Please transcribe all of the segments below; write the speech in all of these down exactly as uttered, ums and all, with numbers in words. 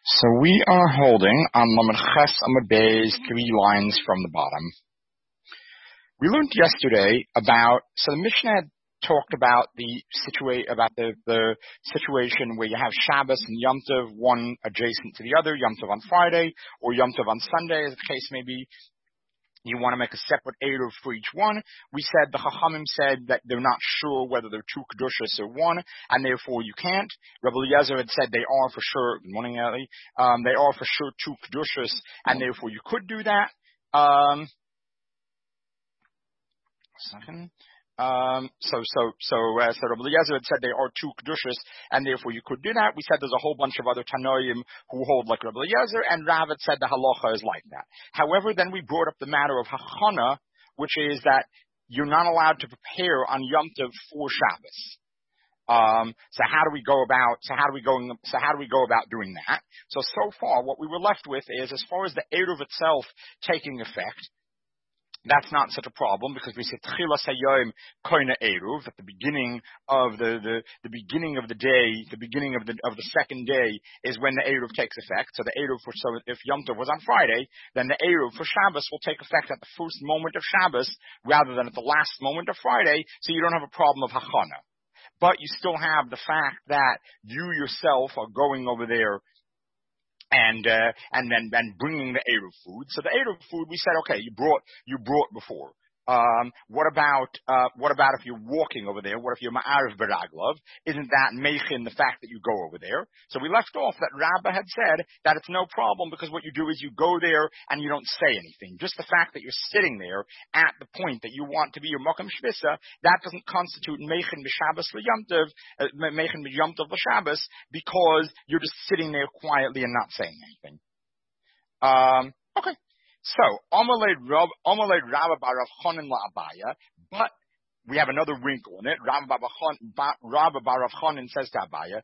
So we are holding on Lamed Ches Amud Beis, three lines from the bottom. We learned yesterday about, so the Mishnah had talked about the situa- about the, the situation where you have Shabbos and Yom Tov, one adjacent to the other, Yom Tov on Friday or Yom Tov on Sunday, as the case may be. You want to make a separate Eruv for each one. We said, the Chachamim said that they're not sure whether they're two Kedushas or one, and therefore you can't. Rabbi Eliezer had said they are for sure, good morning, Ali, um, they are for sure two Kedushas, and therefore you could do that. Um, second. Um, so, so, so, uh, so Rabbi Eliezer had said they are two Kedushas, and therefore you could do that. We said there's a whole bunch of other Tanoim who hold like Rabbi Eliezer, and Rav had said the halacha is like that. However, then we brought up the matter of Hachana, which is that you're not allowed to prepare on Yom Tov for Shabbos. Um, so how do we go about, so how do we go, so how do we go about doing that? So, so far, what we were left with is, as far as the Eruv itself taking effect, that's not such a problem because we say Tchilas Hayom Koina Eruv at the beginning of the, the the beginning of the day, the beginning of the of the second day is when the Eruv takes effect. So the Eruv for so if Yom Tov was on Friday, then the Eruv for Shabbos will take effect at the first moment of Shabbos rather than at the last moment of Friday. So you don't have a problem of Hachana, but you still have the fact that you yourself are going over there and uh, and then and bringing the Eruv food. So the Eruv food, we said, okay, you brought you brought before. Um, what about uh, what about if you're walking over there? What if you're ma'ariv beraglov? Isn't that meichin the fact that you go over there? So we left off that Rabbah had said that it's no problem because what you do is you go there and you don't say anything. Just the fact that you're sitting there at the point that you want to be your mokum shvisa, that doesn't constitute meichin b'Shabbos l'yomtov, uh, meichin b'yomtov l'Shabbos, because you're just sitting there quietly and not saying anything. Um, okay. So, Amalei Rabba bar Rav Chanan la Abaya, but we have another wrinkle in it. Rabba bar Rav Chanan says to Abaya,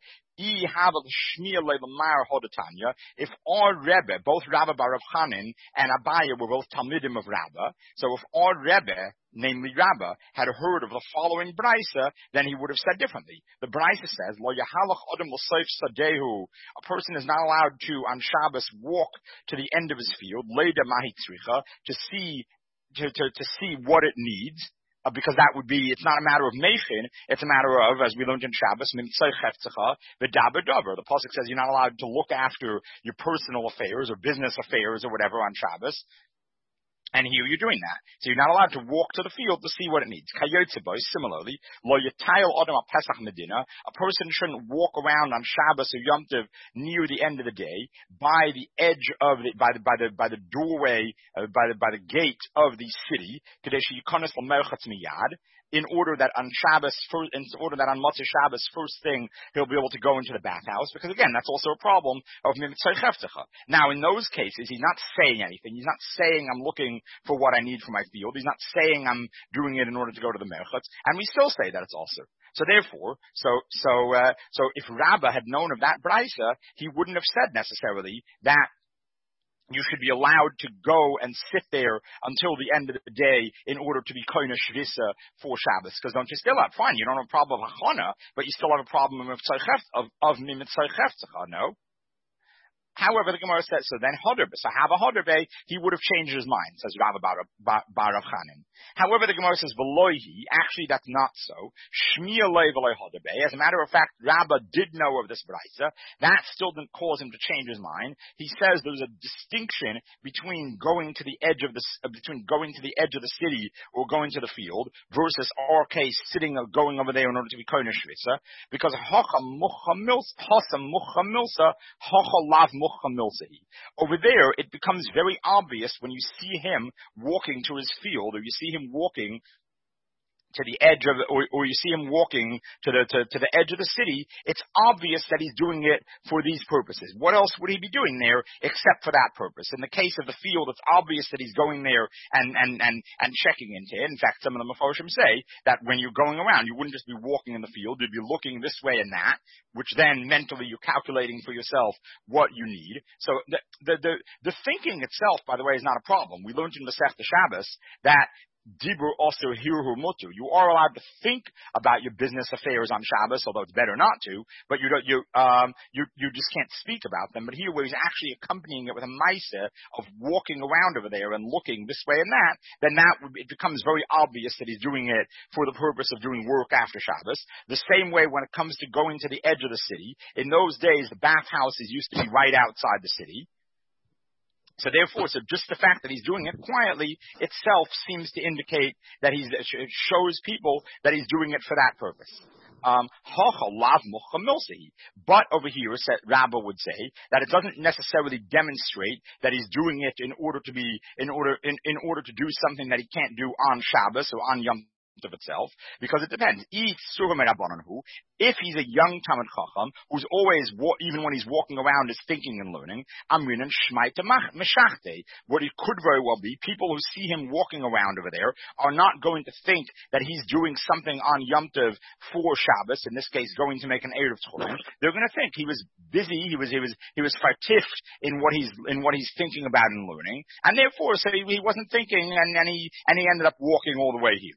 if our Rebbe, both Rabba bar Rav Chanan and Abaya were both Talmidim of Rabba, so if our Rebbe, namely Rabba, had heard of the following Brisa, then he would have said differently. The Brisa says, Lo yahalach adam l'seif sadehu. A person is not allowed to, on Shabbos, walk to the end of his field, leida mahitzricha, to see, to, to, to see what it needs. Uh, because that would be, it's not a matter of meichin, it's a matter of, as we learned in Shabbos, mimtzay cheftzecha, v'daber daber. The pasuk says you're not allowed to look after your personal affairs or business affairs or whatever on Shabbos. And here you're doing that. So you're not allowed to walk to the field to see what it needs. Kayotzeboy, similarly, lo yatayil adam al Pesach medina, a person shouldn't walk around on Shabbos or Yom Tov near the end of the day by the edge of the, by the, by the, by the doorway, uh, by the, by the gate of the city, kadesh yikonos l'merchatz miyad, in order that on Shabbos, in order that on Motzei Shabbos, first thing, he'll be able to go into the bathhouse, because again, that's also a problem of Mimitzay Cheftecha. Now, in those cases, he's not saying anything. He's not saying, I'm looking for what I need for my field. He's not saying, I'm doing it in order to go to the Merchatz. And we still say that it's also. So therefore, so, so, uh, so if Rabbah had known of that Brisa, he wouldn't have said necessarily that you should be allowed to go and sit there until the end of the day in order to be koina shvisa for Shabbos. Because don't you still have, fine, you don't have a problem of hachana, but you still have a problem of of, of mimitzay cheftecha, no? However, the Gemara says, so then Hoderbe, so have a Hoderbe, he would have changed his mind, says Rabba Bar, Bar, Bar Rav Chanan. However, the Gemara says, Veloihi, actually that's not so. Shmiya loy veloy Hoderbe. As a matter of fact, Rabba did know of this Brisa. That still didn't cause him to change his mind. He says there's a distinction between going to the edge of the, uh, between going to the edge of the city or going to the field versus our case sitting or going over there in order to be koine shvisa. Because Hocha Mucha Milsa, Hosa Mucha Milsa, Hocha Lav over there, it becomes very obvious when you see him walking to his field, or you see him walking to the edge of, or, or you see him walking to the to, to the edge of the city. It's obvious that he's doing it for these purposes. What else would he be doing there except for that purpose? In the case of the field, it's obvious that he's going there and and and and checking into it. In fact, some of the Mefoshim say that when you're going around, you wouldn't just be walking in the field; you'd be looking this way and that, which then mentally you're calculating for yourself what you need. So the the the, the thinking itself, by the way, is not a problem. We learned in Masechta Shabbos that Dibur also hiru mutu. You are allowed to think about your business affairs on Shabbos, although it's better not to. But you don't, you um you you just can't speak about them. But here, where he's actually accompanying it with a ma'aseh of walking around over there and looking this way and that, then that would, it becomes very obvious that he's doing it for the purpose of doing work after Shabbos. The same way when it comes to going to the edge of the city. In those days, the bathhouses used to be right outside the city. So therefore, so just the fact that he's doing it quietly itself seems to indicate that he's, it shows people that he's doing it for that purpose. Um, but over here, Rabbah would say that it doesn't necessarily demonstrate that he's doing it in order to be, in order, in, in order to do something that he can't do on Shabbos or on Yom of itself, because it depends. If he's a young Talmid Chacham who's always, even when he's walking around, is thinking and learning, Amrinan Shmaita Meshachte. What it could very well be, people who see him walking around over there are not going to think that he's doing something on Yom Tov for Shabbos, in this case, going to make an Erev Tchumen. They're going to think he was busy, he was, he was, he was fartift in what he's, in what he's thinking about and learning, and therefore, so he, he wasn't thinking, and, and he, and he ended up walking all the way here.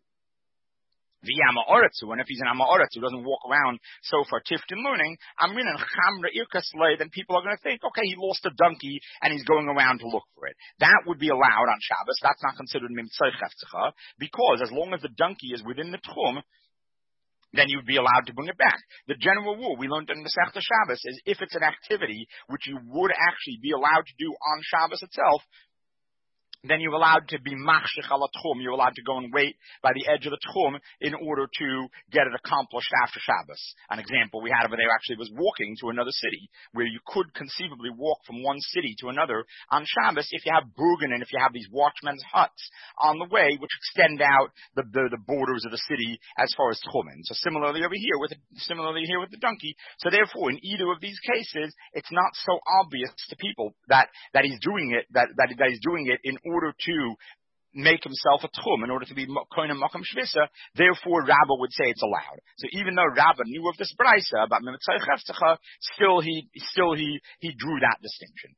And if he's an Amaoretz who doesn't walk around so far tift in learning, then people are going to think, okay, he lost a donkey and he's going around to look for it. That would be allowed on Shabbos. That's not considered mimtzai cheftzcha, because as long as the donkey is within the tchum, then you'd be allowed to bring it back. The general rule we learned in the Masechta Shabbos is if it's an activity which you would actually be allowed to do on Shabbos itself, then you're allowed to be machshich ala tchum. You're allowed to go and wait by the edge of the tchum in order to get it accomplished after Shabbos. An example we had over there actually was walking to another city, where you could conceivably walk from one city to another on Shabbos if you have burgen and if you have these watchmen's huts on the way, which extend out the, the, the borders of the city as far as tchumen. So similarly over here with the, similarly here with the donkey. So therefore, in either of these cases, it's not so obvious to people that that he's doing it that that, that he's doing it in order order to make himself a tchum, in order to be kohen makam shvisa. Therefore, Rabbah would say it's allowed. So even though Rabbah knew of this brisa about mimitzai cheftzcha, still he still he he drew that distinction.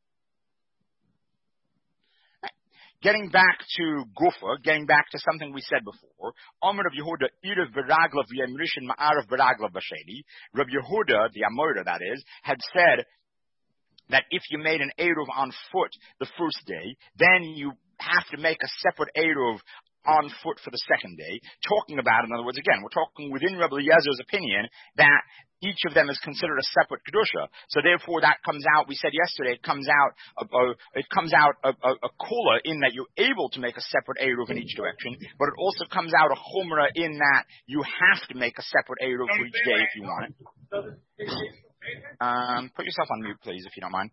Getting back to Gufa, getting back to something we said before, Omer Rav Yehuda Irav Beraglav Yom Rishon Ma'arav Beraglav Basheni. Rav Yehuda, the Amora that is, had said that if you made an Eruv on foot the first day, then you have to make a separate Eruv on foot for the second day. Talking about, in other words, again, we're talking within Rabbi Eliezer's opinion that each of them is considered a separate kedusha. So therefore, that comes out. We said yesterday, it comes out. A, a, it comes out a, a, a kula in that you're able to make a separate eruv in each direction, but it also comes out a chumrah in that you have to make a separate eruv for each day if you want it. Um, put yourself on mute, please, if you don't mind.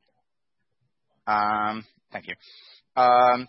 Um, thank you. Um.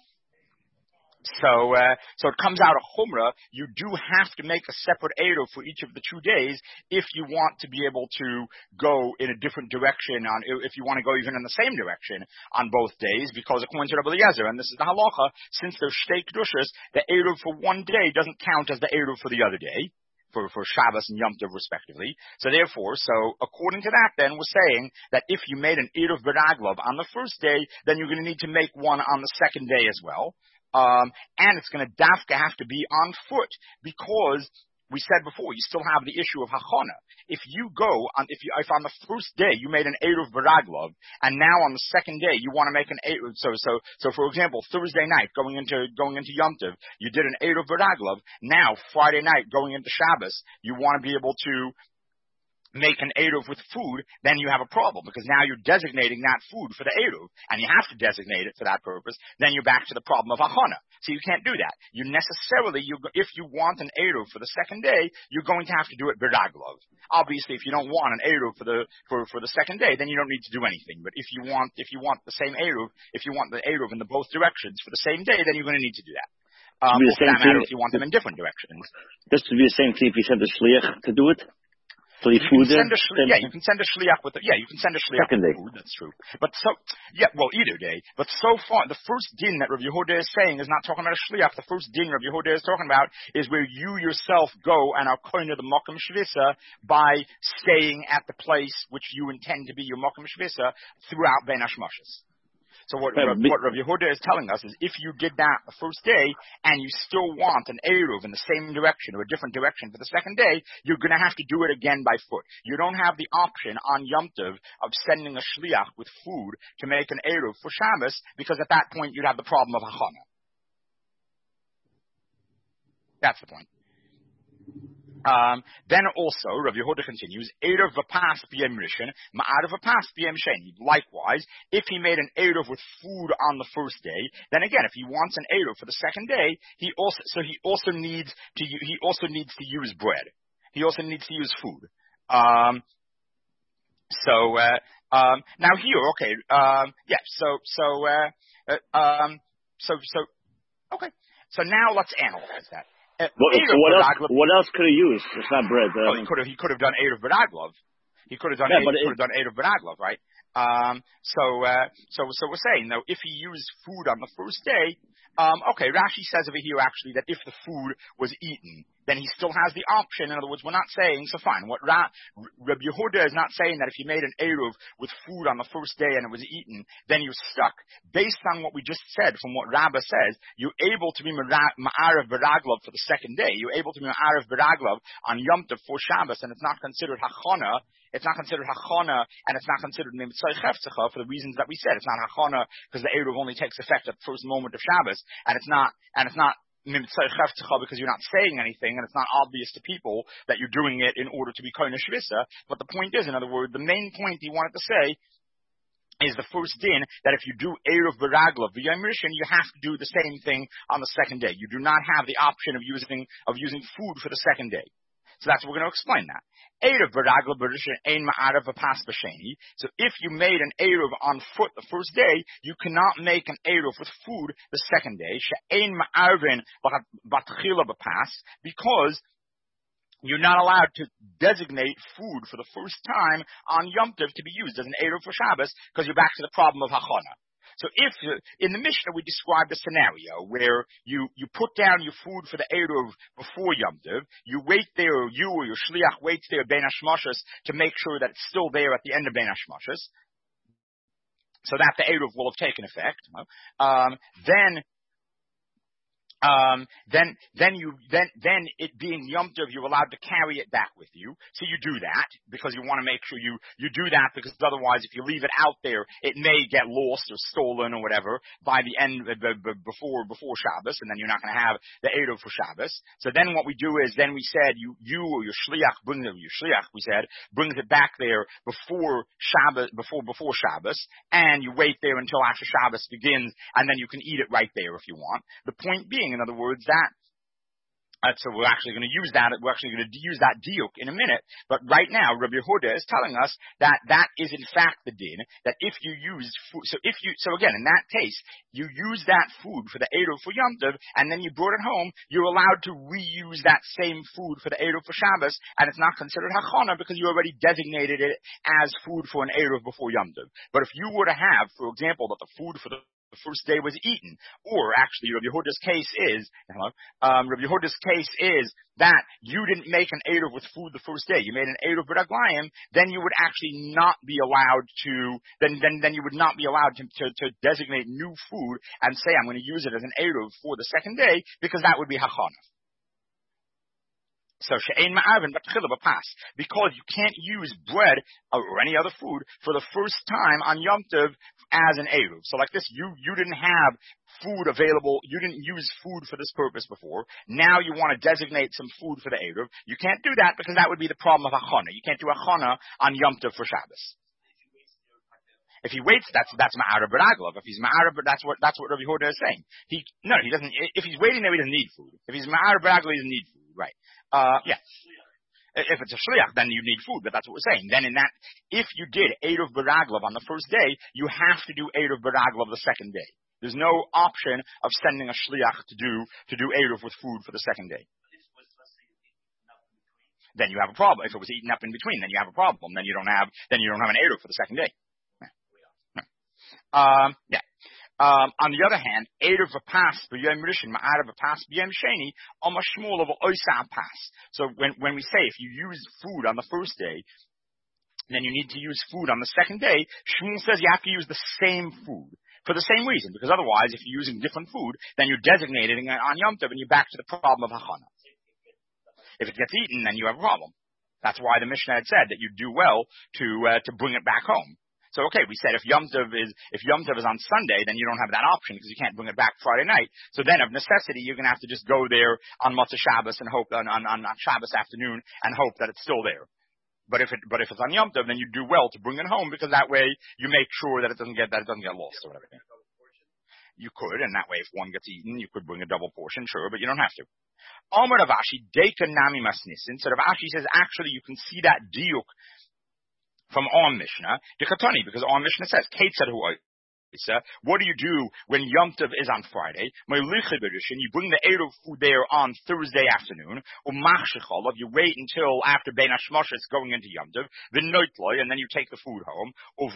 So, uh, so it comes out of Chumrah. You do have to make a separate Eruv for each of the two days if you want to be able to go in a different direction on, if you want to go even in the same direction on both days, because according to Rabbi Eliezer, and this is the halacha, since there's shtei kedushas, the Eruv for one day doesn't count as the Eruv for the other day, for, for Shabbos and Yom Tov respectively. So therefore, so according to that then, we're saying that if you made an Eruv B'Raglav on the first day, then you're going to need to make one on the second day as well. Um, and it's going to dafka have to be on foot, because we said before, you still have the issue of hachana. If you go on, if you, if on the first day you made an eruv b'raglov, and now on the second day you want to make an eruv, so so so for example, Thursday night going into going into Yom Tov, you did an eruv b'raglov. Now Friday night going into Shabbos, you want to be able to make an Eruv with food, then you have a problem, because now you're designating that food for the Eruv, and you have to designate it for that purpose. Then you're back to the problem of Hachana. So you can't do that. You necessarily, you, if you want an Eruv for the second day, you're going to have to do it B'Raglov. Obviously, if you don't want an Eruv for the, for, for the second day, then you don't need to do anything. But if you want, if you want the same Eruv, if you want the Eruv in the both directions for the same day, then you're going to need to do that. Um, the same that matter if you want them in different directions. This would be the same thing if you send the shliach to do it. So you, you can send a shli- yeah, you can send a shliach with the, yeah, you can send a shliach with food. That's true. But so, yeah, well, either day. But so far, the first din that Rav Yehuda is saying is not talking about a shliach. The first din Rav Yehuda is talking about is where you yourself go and are kohen to the makom shvisa by staying at the place which you intend to be your makom shvisa throughout Ben Hashmashas. So what, Yeah, Rav, what Rav Yehuda is telling us is if you did that the first day and you still want an Eruv in the same direction or a different direction for the second day, you're going to have to do it again by foot. You don't have the option on Yom Tov of sending a shliach with food to make an Eruv for Shabbos, because at that point you'd have the problem of Hachana. That's the point. Um, then also, Rav Yehuda continues, Eruv v'pas b'yem rishon, ma'arav v'pas b'yem sheni. Likewise, if he made an Eruv with food on the first day, then again, if he wants an Eruv for the second day, he also, so he also needs to, he also needs to use bread. He also needs to use food. Um, so, uh, um, now here, okay, um, yeah, so, so, uh, uh, um, so, so, okay. So now let's analyze that. Uh, what, so what else? What else could he use? It's not bread. Um, oh, he could have. He could have done Eruv B'Raglov. He could have done. Yeah, Eruv, but could have done Eruv B'Raglov, right? Um, so, uh, so, so we're saying though, if he used food on the first day, um, okay, Rashi says over here actually that if the food was eaten, then he still has the option. In other words, we're not saying, so fine, what Ra, Rabbi Yehuda is not saying that if you made an Eruv with food on the first day and it was eaten, then you're stuck. Based on what we just said, from what Rabbah says, you're able to be Ma'arav B'Raglov for the second day. You're able to be Ma'arav B'Raglov on Yom Tov for Shabbos, and it's not considered Hachana. It's not considered Hachana, and it's not considered Mimitzay Chefzecha for the reasons that we said. It's not Hachana because the Eruv only takes effect at the first moment of Shabbos, and it's not, and it's not Mimitzay Chefzecha because you're not saying anything, and it's not obvious to people that you're doing it in order to be Koine Shvisa. But the point is, in other words, the main point he wanted to say is the first din, that if you do Eruv B'Raglov v'Yom Rishon, you have to do the same thing on the second day. You do not have the option of using, of using food for the second day. So that's what we're going to explain that. Eruv B'Raglov b'Rishon ein ma'arav v'pas b'sheni. So if you made an Eruv on foot the first day, you cannot make an Eruv with food the second day. She'ein ma'arvin b'tchila b'pas, because you're not allowed to designate food for the first time on Yom Tov to be used as an Eruv for Shabbos, because you're back to the problem of Hachana. So if, uh, in the Mishnah we described a scenario where you, you put down your food for the Eruv before Yom Tov, you wait there, or you or your Shliach waits there, Ben Hashmashas, to make sure that it's still there at the end of Ben Hashmashas, so that the Eruv will have taken effect, um, then Um, then, then you, then, then it being Yom Tov, you're allowed to carry it back with you. So you do that because you want to make sure you, you do that, because otherwise if you leave it out there, it may get lost or stolen or whatever by the end, uh, b- b- before, before Shabbos, and then you're not going to have the Eruv for Shabbos. So then what we do is, then we said you, you or your Shliach, bring your Shliach, we said, brings it back there before Shabbos, before, before Shabbos, and you wait there until after Shabbos begins, and then you can eat it right there if you want. The point being, in other words, that Uh, so we're actually going to use that, we're actually going to use that diuk in a minute, but right now, Rabbi Yehuda is telling us that that is in fact the din, that if you use food, so if you, so again, in that case, you use that food for the Eruv for Yom Tov, and then you brought it home, you're allowed to reuse that same food for the Eruv for Shabbos, and it's not considered Hachana because you already designated it as food for an Eruv before Yom Tov. But if you were to have, for example, that the food for the the first day was eaten, or actually Rabbi Yehuda's case is, hello, um, Rabbi Yehuda's case is that you didn't make an Eruv with food the first day, you made an Eruv B'Raglayim, then you would actually not be allowed to, then, then, then you would not be allowed to, to, to designate new food and say, I'm going to use it as an Eruv for the second day, because that would be Hachana. So she'ein ma'arvin b'tchila b'pas, because you can't use bread or any other food for the first time on Yom Tov as an Eruv. So like this, you you didn't have food available, you didn't use food for this purpose before. Now you want to designate some food for the Eruv. You can't do that because that would be the problem of Hachana. You can't do Hachana on Yom Tov for Shabbos. If he waits, that's that's Ma'arav B'Raglov. If he's Ma'arav, that's what that's what Rabbi Yehuda is saying. He no, he doesn't. If he's waiting there, he doesn't need food. If he's Ma'arav B'Raglov, he doesn't need food. Right. Uh, yeah. If it's a shliach, then you need food, but that's what we're saying. Then in that, if you did Eruv B'Raglov on the first day, you have to do Eruv B'Raglov the second day. There's no option of sending a shliach to do, to do Eruv with food for the second day. Then you have a problem. If it was eaten up in between, then you have a problem. Then you don't have, then you don't have an Eruv for the second day. Um, yeah. Um, on the other hand, Eruv v'pas b'yom rishon, ma'arav v'pas b'yom sheni, alma shmuel of oisa pas. So when, when we say if you use food on the first day, then you need to use food on the second day, Shmuel says you have to use the same food. For the same reason, because otherwise, if you're using different food, then you're designating it on Yom Tov, and you're back to the problem of Hachana. If it gets eaten, then you have a problem. That's why the Mishnah had said that you do well to uh, to bring it back home. So okay, we said if Yom Tov is if Yom Tov is on Sunday, then you don't have that option because you can't bring it back Friday night. So then, of necessity, you're going to have to just go there on Motzei Shabbos and hope on, on on Shabbos afternoon and hope that it's still there. But if it, but if it's on Yom Tov, then you do well to bring it home because that way you make sure that it doesn't get, that it doesn't get lost or whatever. You could, and that way if one gets eaten, you could bring a double portion, sure, but you don't have to. Omer Rav Ashi, Deika Nami Masnisin. So Rav Ashi says, actually you can see that diuk from our Mishnah, Dekatani, because our Mishnah says, Kate said who what do you do when Yom Tov is on Friday? You bring the Eruv food there on Thursday afternoon. You wait until after Bein Hashmoshes going into Yom Tov, and then you take the food home.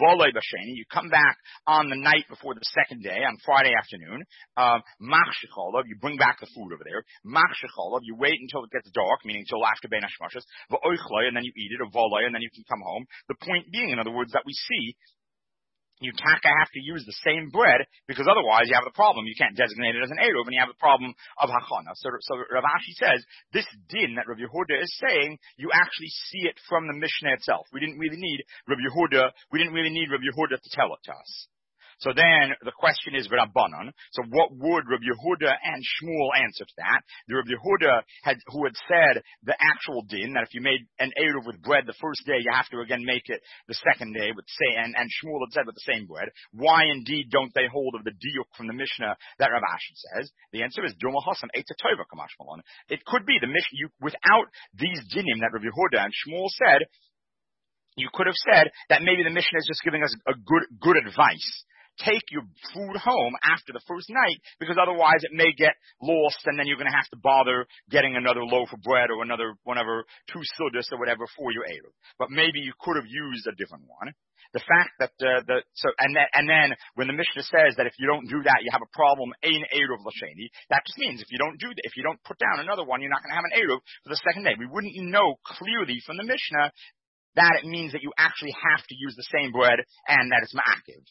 You come back on the night before the second day, on Friday afternoon. Um, you bring back the food over there. You wait until it gets dark, meaning until after Bein Hashmoshes, and then you eat it, and then you can come home. The point being, in other words, that we see you taka have to use the same bread because otherwise you have the problem. You can't designate it as an Eruv and you have the problem of Hachana. So, so Rav Ashi says this din that Rav Yehuda is saying, you actually see it from the Mishnah itself. We didn't really need Rav Yehuda, we didn't really need Rav Yehuda to tell it to us. So then the question is Rabbanon. So what would Rav Yehuda and Shmuel answer to that? The Rav Yehuda had, who had said the actual din that if you made an Eruv with bread the first day, you have to again make it the second day with say, and, and Shmuel had said with the same bread. Why indeed don't they hold of the diuk from the Mishnah that Rav Ashi says? The answer is Duma Hasam Eitz Tova Kamash Malon. It could be the Mishnah, you, without these dinim that Rav Yehuda and Shmuel said, you could have said that maybe the Mishnah is just giving us a good, good advice. Take your food home after the first night because otherwise it may get lost and then you're going to have to bother getting another loaf of bread or another, whatever, two sudas or whatever for your Eruv. But maybe you could have used a different one. The fact that, uh, the, so, and then, and then when the Mishnah says that if you don't do that, you have a problem, ein Eruv l'sheni, that just means if you don't do that, if you don't put down another one, you're not going to have an Eruv for the second day. We wouldn't know clearly from the Mishnah that it means that you actually have to use the same bread and that it's ma'akiv.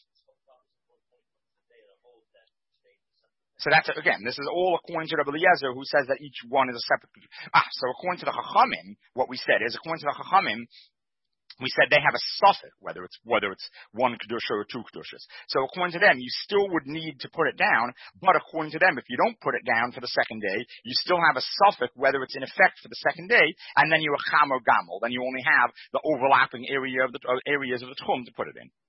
So that's, again, this is all according to Rabbi Eliezer, who says that each one is a separate. Ah, so according to the Chachamim, what we said is, according to the Chachamim, we said they have a suffix, whether it's, whether it's one kedusha or two kedushas. So according to them, you still would need to put it down, but according to them, if you don't put it down for the second day, you still have a suffix, whether it's in effect for the second day, and then you're a cham or gamel, then you only have the overlapping area of the, uh, areas of the tchum to put it in.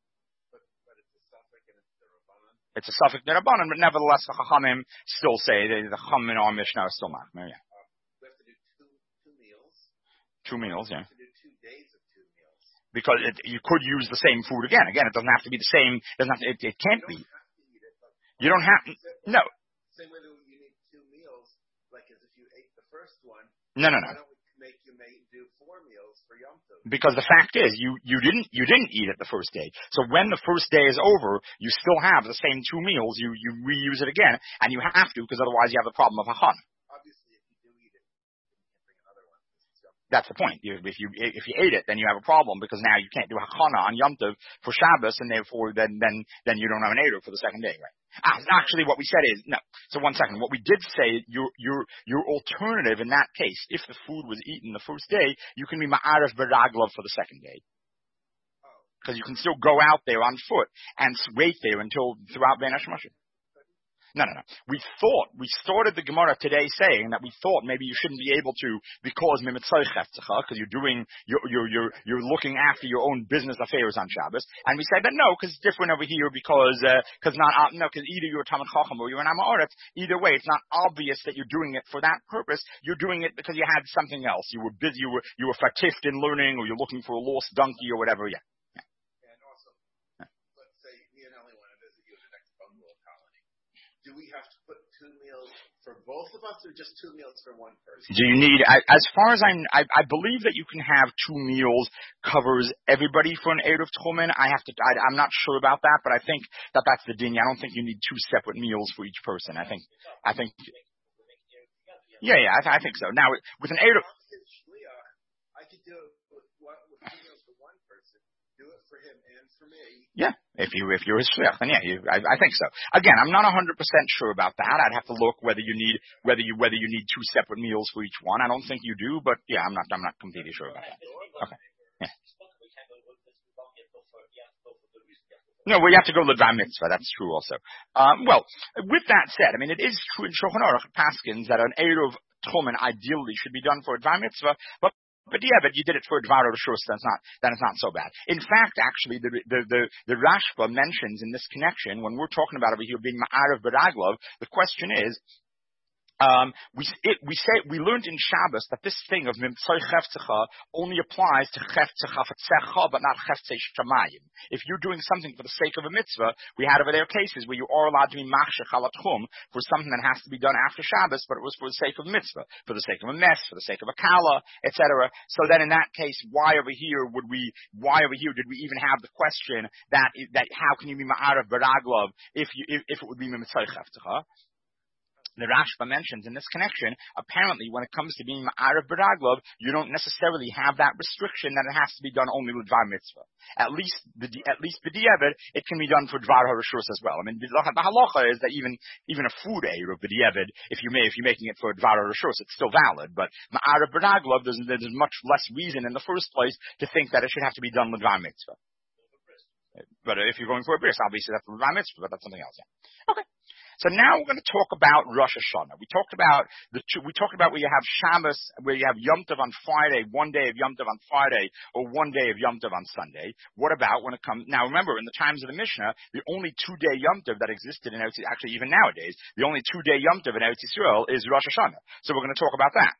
It's a suffix derabanan, but nevertheless, the Chachamim still say the, the Chum in our Mishnah are still machmer. Yeah. Uh, we have to do two, two meals. Two meals, yeah. We have to do two days of two meals. Because it, you could use the same food again. Again, it doesn't have to be the same. Doesn't have to, it, it can't you be. Have to eat it, you don't have to. No. Same way that you need two meals, like as if you ate the first one. No, no, no. Why don't we make you make do four meals for Yom Tov? Because the fact is, you, you didn't you didn't eat it the first day. So when the first day is over, you still have the same two meals. You you reuse it again, and you have to because otherwise you have the problem of hachan. Obviously, if you do eat it, you can't bring another one. That's the point. You, if you if you ate it, then you have a problem because now you can't do hachana on Yom Tov for Shabbos, and therefore then then then you don't have an Eruv for the second day, right? Ah, actually, what we said is no. So one second. What we did say, your your your alternative in that case, if the food was eaten the first day, you can be ma'aref b'raglav for the second day, because you can still go out there on foot and wait there until throughout Ben Hashmashim. No, no, no. We thought, we started the Gemara today saying that we thought maybe you shouldn't be able to because mimitzay cheftecha, because you're doing, you're, you're, you're, you're looking after your own business affairs on Shabbos. And we said that no, because it's different over here because, uh, because not, uh, no, because either you're a Talmid Chacham or you're an Amoritz. Either way, it's not obvious that you're doing it for that purpose. You're doing it because you had something else. You were busy, you were, you were fatift in learning, or you're looking for a lost donkey or whatever, yeah. Do we have to put two meals for both of us, or just two meals for one person? Do you need, as far as I'm, I, I believe that you can have two meals covers everybody for an Eruv Tchumen. I have to, I, I'm not sure about that, but I think that that's the din. I don't think you need two separate meals for each person. I think, I think, yeah, yeah, I, th- I think so. Now, with an Eruv, I could do it with, with two meals for one person. do it for him and for me. Yeah, if you if you're his shliach, then yeah, you, I, I think so. Again, I'm not one hundred percent sure about that. I'd have to look whether you need whether you whether you need two separate meals for each one. I don't think you do, but yeah, I'm not I'm not completely sure about that. Okay. Yeah. No, well, you have to go l'dvar mitzvah. That's true also. Um, well, with that said, I mean, it is true in Shulchan Aruch Paskins that an eruv tchumen ideally should be done for a dvar mitzvah, but but yeah, but you did it for a dvar rishus. That's not that is not so bad. In fact, actually, the the the, the Rashba mentions in this connection when we're talking about over here being ma'arav b'raglav, the question is. Um, we it, we say we learned in Shabbos that this thing of mimtzai cheftecha only applies to cheftecha fatzecha, but not cheftzei shamayim. If you're doing something for the sake of a mitzvah, we had over there cases where you are allowed to be machshech alatchum for something that has to be done after Shabbos, but it was for the sake of mitzvah, for the sake of a mess, for the sake of a kala, et cetera. So then, in that case, why over here would we? Why over here did we even have the question that that how can you be ma'arav b'raglav if you if, if it would be mimtzai cheftecha? The Rashba mentions in this connection, apparently when it comes to being ma'arav b'raglav, you don't necessarily have that restriction that it has to be done only with dvar mitzvah. At least, the, at least b'di'evet, it can be done for dvar harishus as well. I mean, the halacha is that even, even a food eruv b'di'evet, if you may, if you're making it for dvar harishus, it's still valid. But ma'arav b'raglav, there's, there's much less reason in the first place to think that it should have to be done with dvar mitzvah. But if you're going for a bris, obviously that's dvar mitzvah, but that's something else. Yeah. Okay. So now we're going to talk about Rosh Hashanah. We talked about the two, we talked about where you have Shabbos, where you have Yom Tov on Friday, one day of Yom Tov on Friday, or one day of Yom Tov on Sunday. What about when it comes, now remember, in the times of the Mishnah, the only two-day Yom Tov that existed in Eretz, actually even nowadays, the only two-day Yom Tov in Eretz Yisrael is Rosh Hashanah. So we're going to talk about that.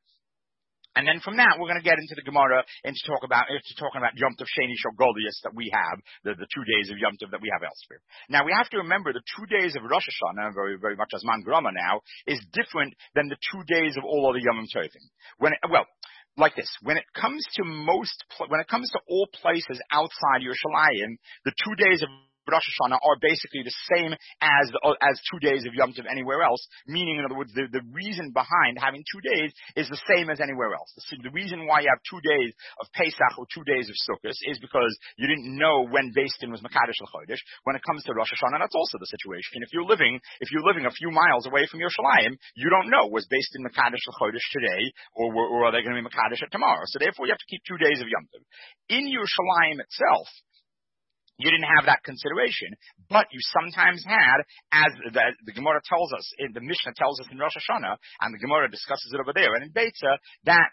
And then from that, we're going to get into the Gemara and to talk about, into talking about Yom Tov Sheni Shel Goliath that we have, the, the two days of Yom Tov that we have elsewhere. Now, we have to remember the two days of Rosh Hashanah, very, very much as Man Grama now, is different than the two days of all other Yom Tovim. When, it, well, like this, when it comes to most, when it comes to all places outside Yerushalayim, the two days of Rosh Hashanah are basically the same as the, as two days of Yom Tov anywhere else, meaning, in other words, the, the reason behind having two days is the same as anywhere else. The, the reason why you have two days of Pesach or two days of Sukkot is because you didn't know when Beis Din was Mekadesh l'Chodesh. When it comes to Rosh Hashanah, that's also the situation. If you're living, if you're living a few miles away from Yerushalayim, you don't know, was Beis Din Mekadesh l'Chodesh today, or, or are they going to be Mekadesh tomorrow? So therefore, you have to keep two days of Yom Tov. In Yerushalayim itself, you didn't have that consideration, but you sometimes had, as the, the Gemara tells us, in the Mishnah tells us in Rosh Hashanah, and the Gemara discusses it over there, and in Beitza, that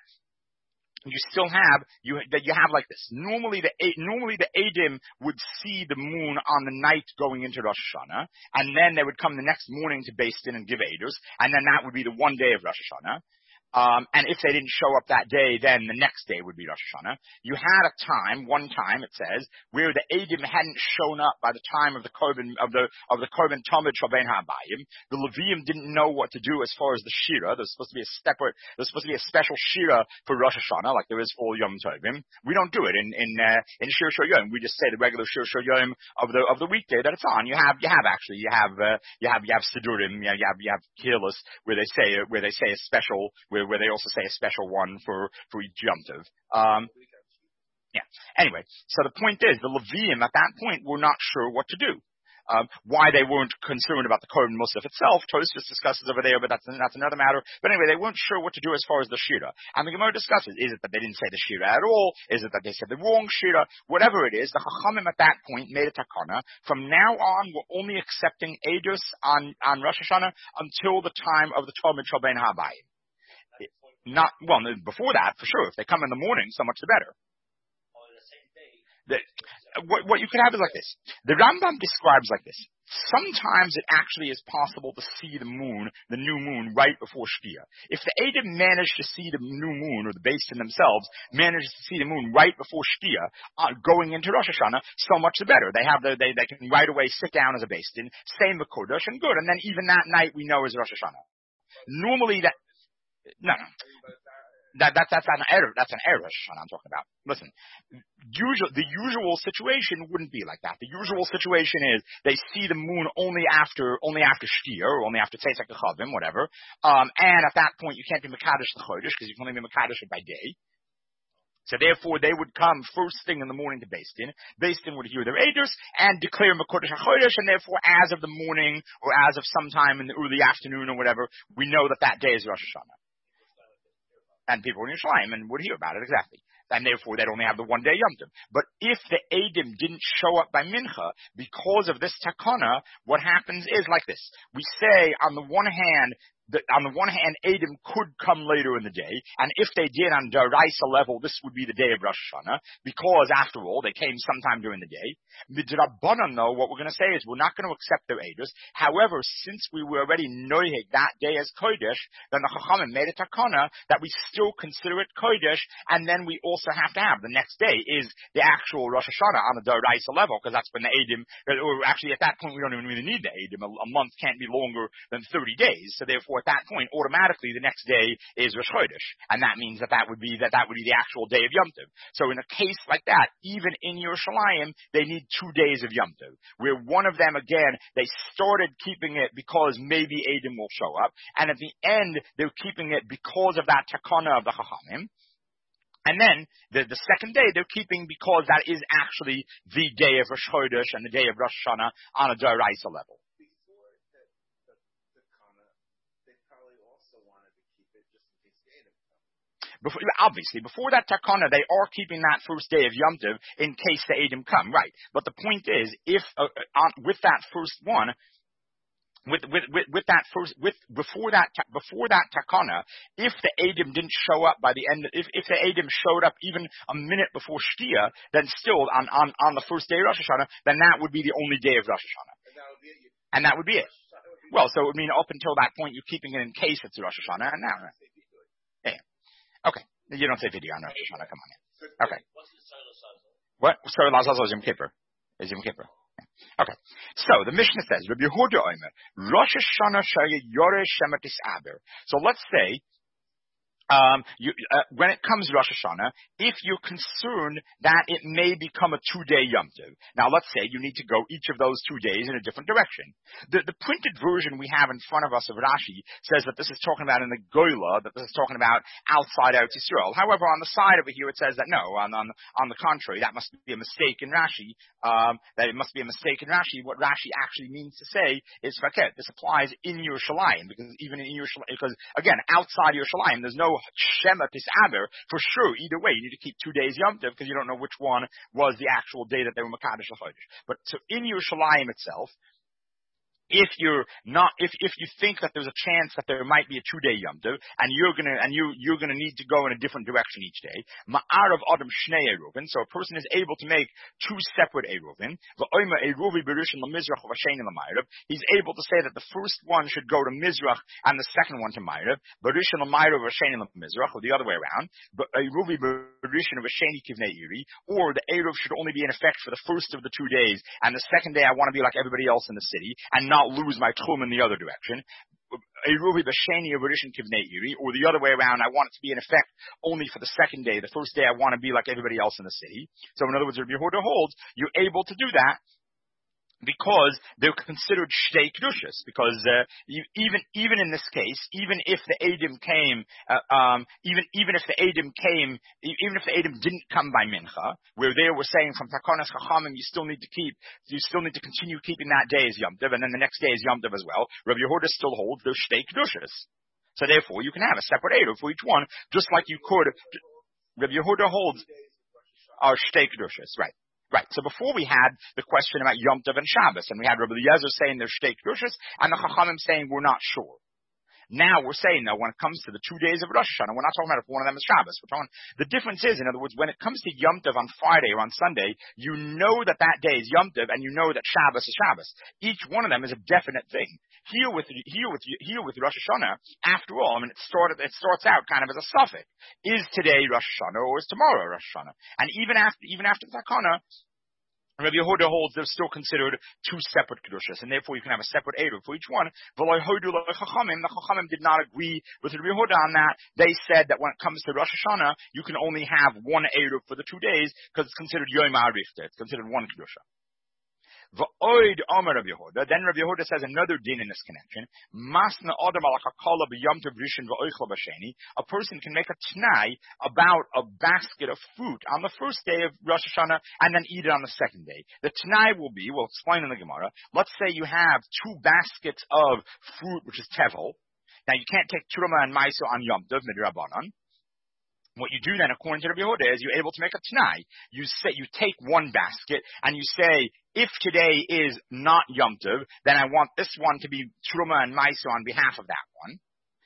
you still have, you, that you have like this. Normally the, normally the Eidim would see the moon on the night going into Rosh Hashanah, and then they would come the next morning to Beis Din and give Eidos, and then that would be the one day of Rosh Hashanah. Um, and if they didn't show up that day, then the next day would be Rosh Hashanah. You had a time, one time it says, where the Eidim hadn't shown up by the time of the Korban, of the, of the Korban Tamid Shalbein HaBayim. The Leviim didn't know what to do as far as the Shira. There's supposed to be a separate, there's supposed to be a special Shira for Rosh Hashanah, like there is for Yom Tovim. We don't do it in, in, uh, in Shir Shor Yom. We just say the regular Shir Shor Yom of the, of the weekday that it's on. You have, you have actually, you have, uh, you have, you have Sidurim, you have, you have, you have Kirlis, where they say, where they say a special, where where they also say a special one for, for each Yom Tov. Um, yeah. Anyway, so the point is, the Leviim at that point were not sure what to do. Um, why they weren't concerned about the Korban Musaf itself, Tosfos discusses over there, but that's, that's another matter. But anyway, they weren't sure what to do as far as the Shira. And the Gemara discusses, is it that they didn't say the Shira at all? Is it that they said the wrong Shira? Whatever it is, the Chachamim at that point made a takana. From now on, we're only accepting Eidos on, on Rosh Hashanah until the time of the Talmud Shalbein HaBayim. Not, well, before that, for sure. If they come in the morning, so much the better. The, what, what you can have is like this. The Rambam describes like this. Sometimes it actually is possible to see the moon, the new moon, right before Shkia. If the Eidim manage to see the new moon, or the Beis Din themselves manage to see the moon right before Shkia, uh, going into Rosh Hashanah, so much the better. They have the, they, they can right away sit down as a Beis Din, say Mekodesh, and good. And then even that night we know is Rosh Hashanah. Normally that, no, no. That, that, that's an error, that's an error I'm talking about. Listen, usual, the usual situation wouldn't be like that. The usual situation is they see the moon only after, only after Shkia, or only after Tzeitzak Chavim, whatever. Um, and at that point you can't be Mekadesh L'Chodesh, because you can only be Mekadesh by day. So therefore, they would come first thing in the morning to Beis Din. Beis Din would hear their edus and declare Makodesh HaChodesh, and therefore, as of the morning or as of sometime in the early afternoon or whatever, we know that that day is Rosh Hashanah. And people in Yerushalayim and would hear about it, exactly. And therefore, they'd only have the one day Yom Tov. But if the Eidim didn't show up by Mincha because of this takana, what happens is like this. We say, on the one hand, that on the one hand, Eidim could come later in the day, and if they did on Daraisa level, this would be the day of Rosh Hashanah, because after all, they came sometime during the day. Midrabanan, though, what we're going to say is we're not going to accept their Eidos. However, since we were already noihig that day as Kodesh, then the Chachamim made a takana that we still consider it Kodesh, and then we also have to have the next day is the actual Rosh Hashanah on the Daraisa level, because that's when the Eidim, or actually at that point we don't even really need the Eidim. A, a month can't be longer than thirty days, so therefore at that point, automatically the next day is Rosh Chodesh, and that means that that would be that that would be the actual day of Yom Tov. So in a case like that, even in Yerushalayim, they need two days of Yom Tov, where one of them again they started keeping it because maybe Eidim will show up, and at the end they're keeping it because of that takana of the Chachamim. And then the, the second day they're keeping because that is actually the day of Rosh Chodesh and the day of Rosh Hashanah on a Daraisa level. Before, obviously, before that takana, they are keeping that first day of Yom Tov in case the Eidim come, right? But the point is, if uh, uh, with that first one, with with with, with that first with before that before that takana, if the Eidim didn't show up by the end, if if the Eidim showed up even a minute before Shkia, then still on on on the first day of Rosh Hashanah, then that would be the only day of Rosh Hashanah, and that would be it. Well, so I mean, up until that point, you're keeping it in case it's Rosh Hashanah, and now, right? Yeah. Okay. You don't say video on Rosh Hashanah. Come on. Yeah. Okay. What? So Lazazel is Yom Kippur. Is Yom Kippur. Yeah. Okay. So the Mishnah says, Rabbi Yehuda Omer, Rosh Hashanah shaya yore shematis aber. So let's say, Um, you, uh, when it comes to Rosh Hashanah, if you're concerned that it may become a two-day Yom Tov. Now, let's say you need to go each of those two days in a different direction. The, the printed version we have in front of us of Rashi says that this is talking about in the Goyla, that this is talking about outside Eretz Yisrael. However, on the side over here it says that no, on, on, on the contrary, that must be a mistake in Rashi, um, that it must be a mistake in Rashi. What Rashi actually means to say is, faket, this applies in Yerushalayim, because even in Yerushalayim, because again, outside Yerushalayim, there's no Shema Tisaber, for sure, either way, you need to keep two days Yom Tov, because you don't know which one was the actual day that they were Makadosh LaChodesh. But so in Yerushalayim itself, if you're not, if, if you think that there's a chance that there might be a two-day Yom Tov, and you're gonna, and you, you're gonna need to go in a different direction each day, Ma'arav Adam Shnei Eruvin, so a person is able to make two separate Eruvin, V'oima Eruvi Berushin LaMizrach V'Shein LaMayrav, he's able to say that the first one should go to Mizrach, and the second one to Mayrav, Berushin LaMayrav V'Shein LaMizrach, or the other way around, but Eruvi Berushin V'Shein Kivnei Iri, or the Eruv should only be in effect for the first of the two days, and the second day I want to be like everybody else in the city, and not Not lose my tchum in the other direction. Eruvi b'sheni averishim kivnei iri, or the other way around, I want it to be in effect only for the second day. The first day I want to be like everybody else in the city. So in other words, Rabbi Yehuda holds, you're able to do that because they're considered shtei kedushas. Because uh, you, even even in this case, even if the Eidim came, uh, um, even even if the Eidim came, even if the Eidim didn't come by mincha, where they were saying from Takonas Chachamim, you still need to keep, you still need to continue keeping that day as Yom Tov, and then the next day is Yom Tov as well. Rabbi Yehuda still holds they're shtei kedushas. So therefore, you can have a separate Eruv for each one, just like you could. Rabbi Yehuda holds are shtei kedushas, right? Right. So before we had the question about Yom Tov and Shabbos, and we had Rabbi Eliezer saying they're shtei kedushas, and the Chachamim saying we're not sure. Now we're saying, though, when it comes to the two days of Rosh Hashanah, we're not talking about if one of them is Shabbos. We're talking, the difference is, in other words, when it comes to Yom Tov on Friday or on Sunday, you know that that day is Yom Tov, and you know that Shabbos is Shabbos. Each one of them is a definite thing. Here with, here with, here with Rosh Hashanah, after all, I mean, it started, it starts out kind of as a suffix. Is today Rosh Hashanah or is tomorrow Rosh Hashanah? And even after, even after the Takana, Rabbi Yehuda holds they're still considered two separate kedushas, and therefore you can have a separate eruv for each one. V'lo hodu l'chachamim, the chachamim did not agree with Rabbi Yehuda on that. They said that when it comes to Rosh Hashanah, you can only have one eruv for the two days because it's considered yom ha'arichta. It's considered one kedusha. V'oid Omer Rabbi Yehuda. Then Rabbi Yehuda says another din in this connection. Masna Adam alakakala b'yom tov rishon v'oichla b'sheni. A person can make a t'nai about a basket of fruit on the first day of Rosh Hashanah and then eat it on the second day. The t'nai will be, we'll explain in the Gemara. Let's say you have two baskets of fruit, which is tevel. Now you can't take truma and maiso on Yom Tov midrabanan. What you do then, according to Rabbi Yehuda, is you're able to make a t'nai. You say, you take one basket and you say, if today is not Yom Tov, then I want this one to be Truma and Maiso on behalf of that one.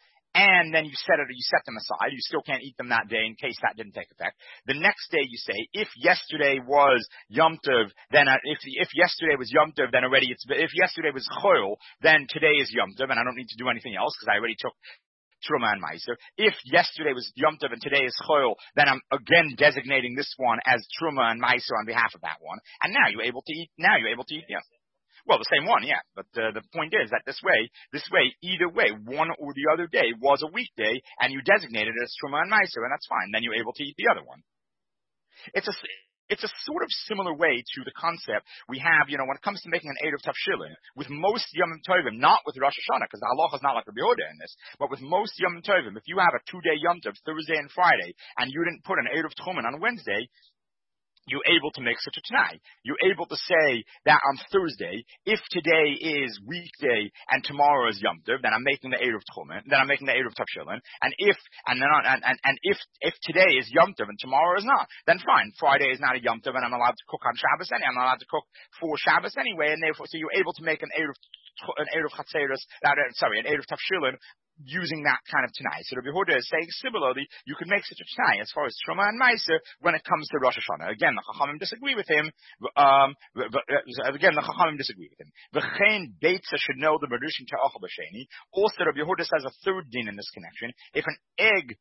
And then you set it, you set them aside. You still can't eat them that day in case that didn't take effect. The next day you say, if yesterday was Yom Tov, then uh, if if yesterday was Yom Tov, then already it's, if yesterday was Chol, then today is Yom Tov, and I don't need to do anything else because I already took Truma and Meiser. If yesterday was Yom Tov and today is Choil, then I'm again designating this one as Truma and Meiser on behalf of that one. And now you're able to eat, now you're able to eat, yeah. Well, the same one, yeah. But uh, the point is that this way, this way, either way, one or the other day was a weekday, and you designated it as Truma and Meiser, and that's fine. Then you're able to eat the other one. It's a, It's a sort of similar way to the concept we have, you know, when it comes to making an Eid of Tavshilin, with most Yom Tovim, not with Rosh Hashanah, because the halacha is not like Rabbi Yehuda in this, but with most Yom Tovim, if you have a two-day Yom Tov, Thursday and Friday, and you didn't put an Eid of Tchumen on Wednesday, you're able to make such a t'nai. You're able to say that on Thursday, if today is weekday and tomorrow is Yom Tov, then I'm making the Eid of Tchumen, then I'm making the Eid of Tavshilin, and if, and then, on, and, and, and if, if today is Yom Tov and tomorrow is not, then fine, Friday is not a Yom Tov and I'm allowed to cook on Shabbos anyway, I'm allowed to cook for Shabbos anyway, and therefore, so you're able to make an Eid of, an Eid of Chatzeros, uh, sorry, an Eid of Tavshilin, using that kind of t'nai. So Rabbi Yehuda is saying similarly, you can make such a t'nai as far as Truma and Meiser when it comes to Rosh Hashanah. Again, the Chachamim disagree with him. Um, again, the Chachamim disagree with him. V'chein beitza should know the Merushin Ta'achal B'Sheni. Also, Rabbi Yehuda says a third din in this connection. If an egg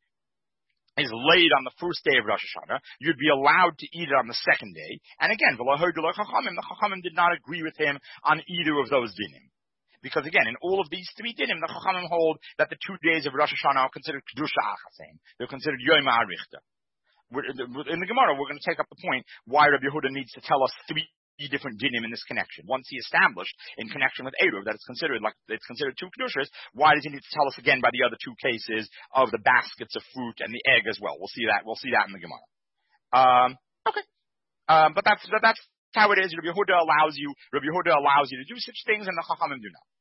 is laid on the first day of Rosh Hashanah, you'd be allowed to eat it on the second day. And again, the Chachamim, the Chachamim did not agree with him on either of those dinim. Because again, in all of these three dinim, the Chachamim hold that the two days of Rosh Hashanah are considered Kedusha Achasein. They're considered Yom HaArichta. In the Gemara, we're going to take up the point why Rabbi Yehuda needs to tell us three different dinim in this connection. Once he established in connection with Eruv that it's considered like it's considered two Kedushas, why does he need to tell us again by the other two cases of the baskets of fruit and the egg as well? We'll see that. We'll see that in the Gemara. Um, okay, um, but that's that's. how it is. Rabbi Yehuda allows you, Rabbi Yehuda allows you to do such things, and the Chachamim do not.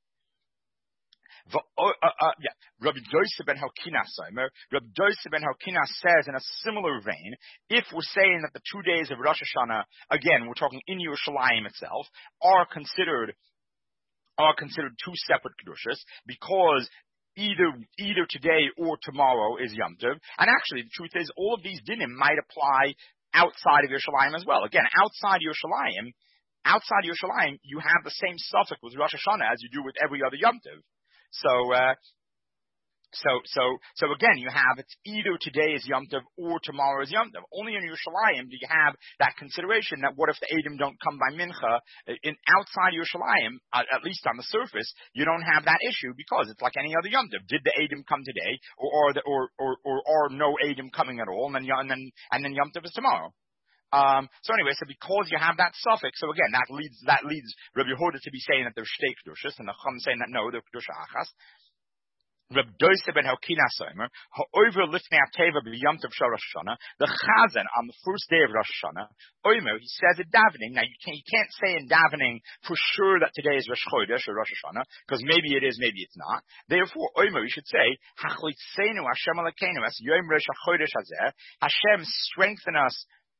Uh, uh, yeah. Rabbi Yosef ben Helkinas, Rabbi Yosef ben Helkinas says in a similar vein, if we're saying that the two days of Rosh Hashanah, again, we're talking in Yerushalayim itself, are considered, are considered two separate Kedushas, because either, either today or tomorrow is Yom Tov, and actually the truth is, all of these dinim might apply outside of Yerushalayim as well. Again, outside Yerushalayim, outside Yerushalayim, you have the same suffix with Rosh Hashanah as you do with every other Yom Tov. So, uh, so, so, so again, you have it's either today is Yom Tov or tomorrow is Yom Tov. Only in Yerushalayim do you have that consideration that what if the Eidim don't come by Mincha? In outside Yerushalayim, uh, at least on the surface, you don't have that issue because it's like any other Yom Tov. Did the Eidim come today, or or the, or, or or or no Eidim coming at all, and then and then and then Yom Tov is tomorrow. Um, so anyway, so because you have that suffix, so again, that leads that leads Rabbi Yehuda to be saying that there's shtei kedushas, and the Chum saying that no, they're kedusha achas. Rabbi Yosef ben Helkinas Omer, ha'over lifnei ateva b'yom tov shel Rosh Hashanah, the Chazan on the first day of Rosh Hashanah, Omer, he says in davening. Now you can't you can't say in davening for sure that today is Rosh Chodesh or Rosh Hashanah, because maybe it is, maybe it's not. Therefore, Omer, you should say, Hachlitzenu Hashem Elokeinu es Yom Rosh Chodesh hazeh, Hashem strengthen us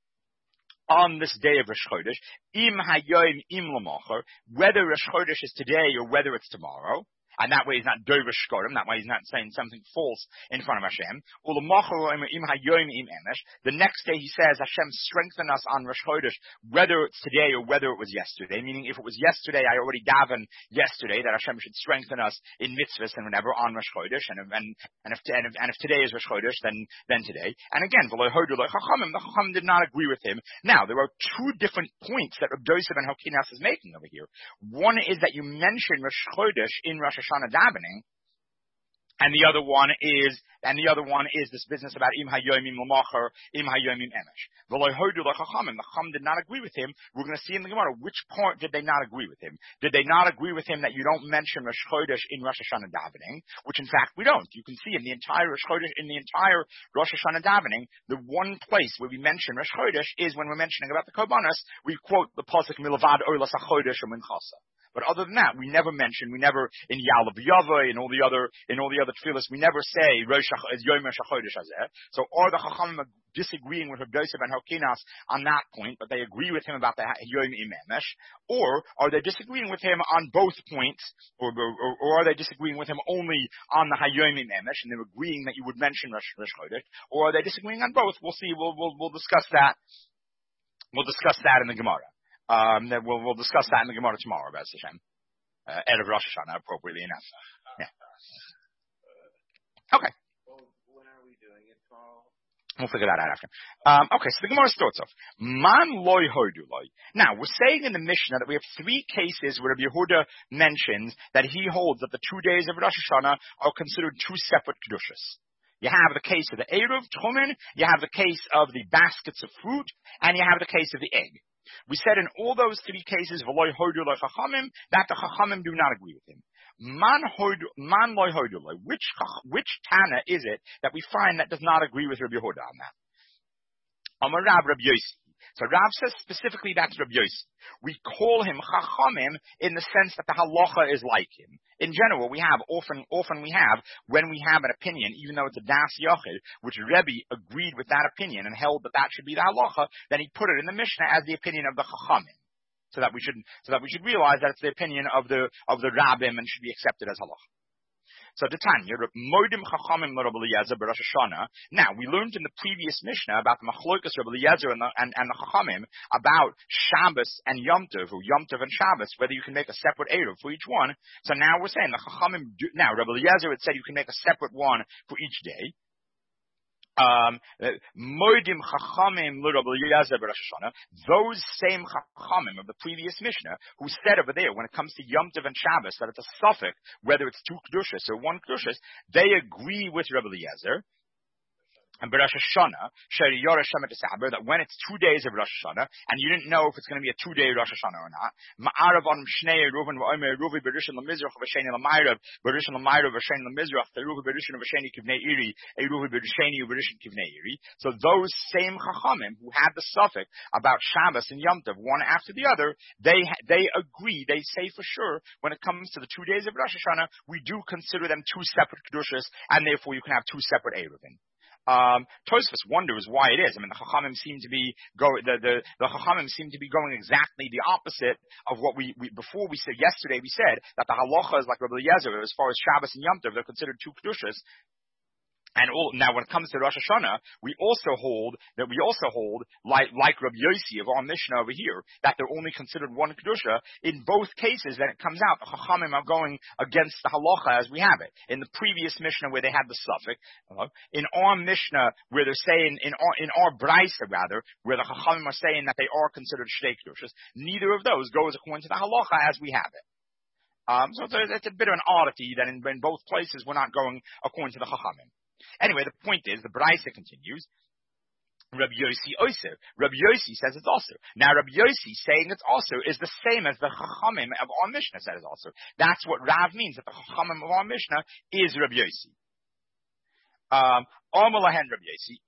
on this day of Rosh Chodesh, im hayoim im l'mocher, whether Rosh Chodesh is today or whether it's tomorrow. And that way he's not dovish shkorim, that way he's not saying something false in front of Hashem. The next day he says, Hashem strengthen us on Rosh Chodesh, whether it's today or whether it was yesterday. Meaning if it was yesterday, I already davened yesterday that Hashem should strengthen us in mitzvahs and whenever on Rosh Chodesh. And, and, and, if, and, if, and if today is Rosh Chodesh, then, then today. And again, the Chachamim did not agree with him. Now, there are two different points that Rabbi Yosef ben Helkinas is making over here. One is that you mention Rosh Chodesh in Rosh Hashanah davening, And the other one is, and the other one is this business about im hayomim l'macher, im hayomim emesh. V'lo hodu l'chachamim. The Chacham did not agree with him. We're going to see in the Gemara which part did they not agree with him. Did they not agree with him that you don't mention Rosh Chodesh in Rosh Hashanah davening? Which in fact we don't. You can see in the entire Rosh Chodesh, in the entire Rosh Hashanah davening, the one place where we mention Rosh Chodesh is when we're mentioning about the Korbanos. We quote the pasuk milavad olas hachodesh u'minchasa. But other than that, we never mention, we never, in Yalav Yava, in all the other, in all the other tefillas, we never say, Rosh Yom HaChodesh Hazeh. So, are the Chachamim disagreeing with Rabbi Yosef and Hokinas on that point, but they agree with him about the Yom Imemesh? Or, are they disagreeing with him on both points, or, or, or are they disagreeing with him only on the Hayom Imemesh, and they're agreeing that you would mention Rosh Chodesh? Or are they disagreeing on both? We'll see, we'll, we'll, we'll discuss that, we'll discuss that in the Gemara. Um, we'll, we'll discuss that in the Gemara tomorrow, B'ez Hashem. Uh, Erev Rosh Hashanah, appropriately enough. Yeah. Okay. Well, when are we doing it, Paul? We'll figure that out after. Um, okay, so the Gemara starts off. Man loy hodu loy. Now, we're saying in the Mishnah that we have three cases where Rabbi Yehuda mentions that he holds that the two days of Rosh Hashanah are considered two separate kedushas. You have the case of the Eruv, Tchumen, you have the case of the baskets of fruit, and you have the case of the egg. We said in all those three cases, v'loy hodu lo chachamim, that the chachamim do not agree with him. Man hodu, man loy hodu lo. Which which Tana is it that we find that does not agree with Rabbi Yehuda on that? Amar Rav Rabbi Yossi. So Rav says specifically that's Rabbi Yossi. We call him chachamim in the sense that the halacha is like him. In general, we have often, often we have when we have an opinion, even though it's a das yachid, which Rebbe agreed with that opinion and held that that should be the halacha, then he put it in the Mishnah as the opinion of the chachamim, so that we should, so that we should realize that it's the opinion of the of the rabbim and should be accepted as halacha. So the Tanya, Modim Chachamim Rabbi Eliezer Rosh Hashanah. Now, we learned in the previous Mishnah about the Machlokas Rabbi Eliezer and the, and, and the Chachamim about Shabbos and Yom Tov, or Yom Tov and Shabbos, whether you can make a separate Eruv for each one. So now we're saying the Chachamim, do, now Rabbi Eliezer had said you can make a separate one for each day. Um, Modim Chachamim L'Rabbi Eliezer Rosh Hashanah, those same Chachamim of the previous Mishnah, who said over there, when it comes to Yom Tov and Shabbos, that it's a suffix, whether it's two Kedushas or one Kedushas, they agree with Rabbi Eliezer. And Rosh Hashanah, that when it's two days of Rosh Hashanah, and you didn't know if it's going to be a two-day Rosh Hashanah or not, Ma'arav on Shnei Reuven v'Omer Ruvi Berishin LaMizrach v'Sheni LaMayrav Berishin LaMayrav v'Sheni LaMizrach Ruvi Berishin v'Sheni Kivnei Iri a Ruvi Berisheni v'Berishin Kivnei Iri. So those same Chachamim who had the suffix about Shabbos and Yom Tov, one after the other, they they agree, they say for sure, when it comes to the two days of Rosh Hashanah, we do consider them two separate Kedushas, and therefore you can have two separate Eruvim. Um, Tosfos wonders why it is. I mean, the Chachamim seem to be go the the the Chachamim seem to be going exactly the opposite of what we, we before we said yesterday. We said that the halacha is like Rabbi Eliezer as far as Shabbos and Yom Tov, they're considered two kedushas. And all, now when it comes to Rosh Hashanah, we also hold, that we also hold, like, like Rabbi Yossi of our Mishnah over here, that they're only considered one Kedusha. In both cases, then it comes out, the Chachamim are going against the halacha as we have it. In the previous Mishnah where they had the suffix, uh, in our Mishnah where they're saying, in our, in our Brisa rather, where the Chachamim are saying that they are considered Shtei Kedushas, neither of those goes according to the halacha as we have it. Um, so it's a, it's a bit of an oddity that in, in both places we're not going according to the Chachamim. Anyway, the point is, the Brisa continues, Rabbi Yossi also. Rabbi Yossi says it's also. Now, Rabbi Yossi saying it's also is the same as the Chachamim of our Mishnah says also. That's what Rav means, that the Chachamim of our Mishnah is Rabbi Yossi. Um, Rabbi Yossi,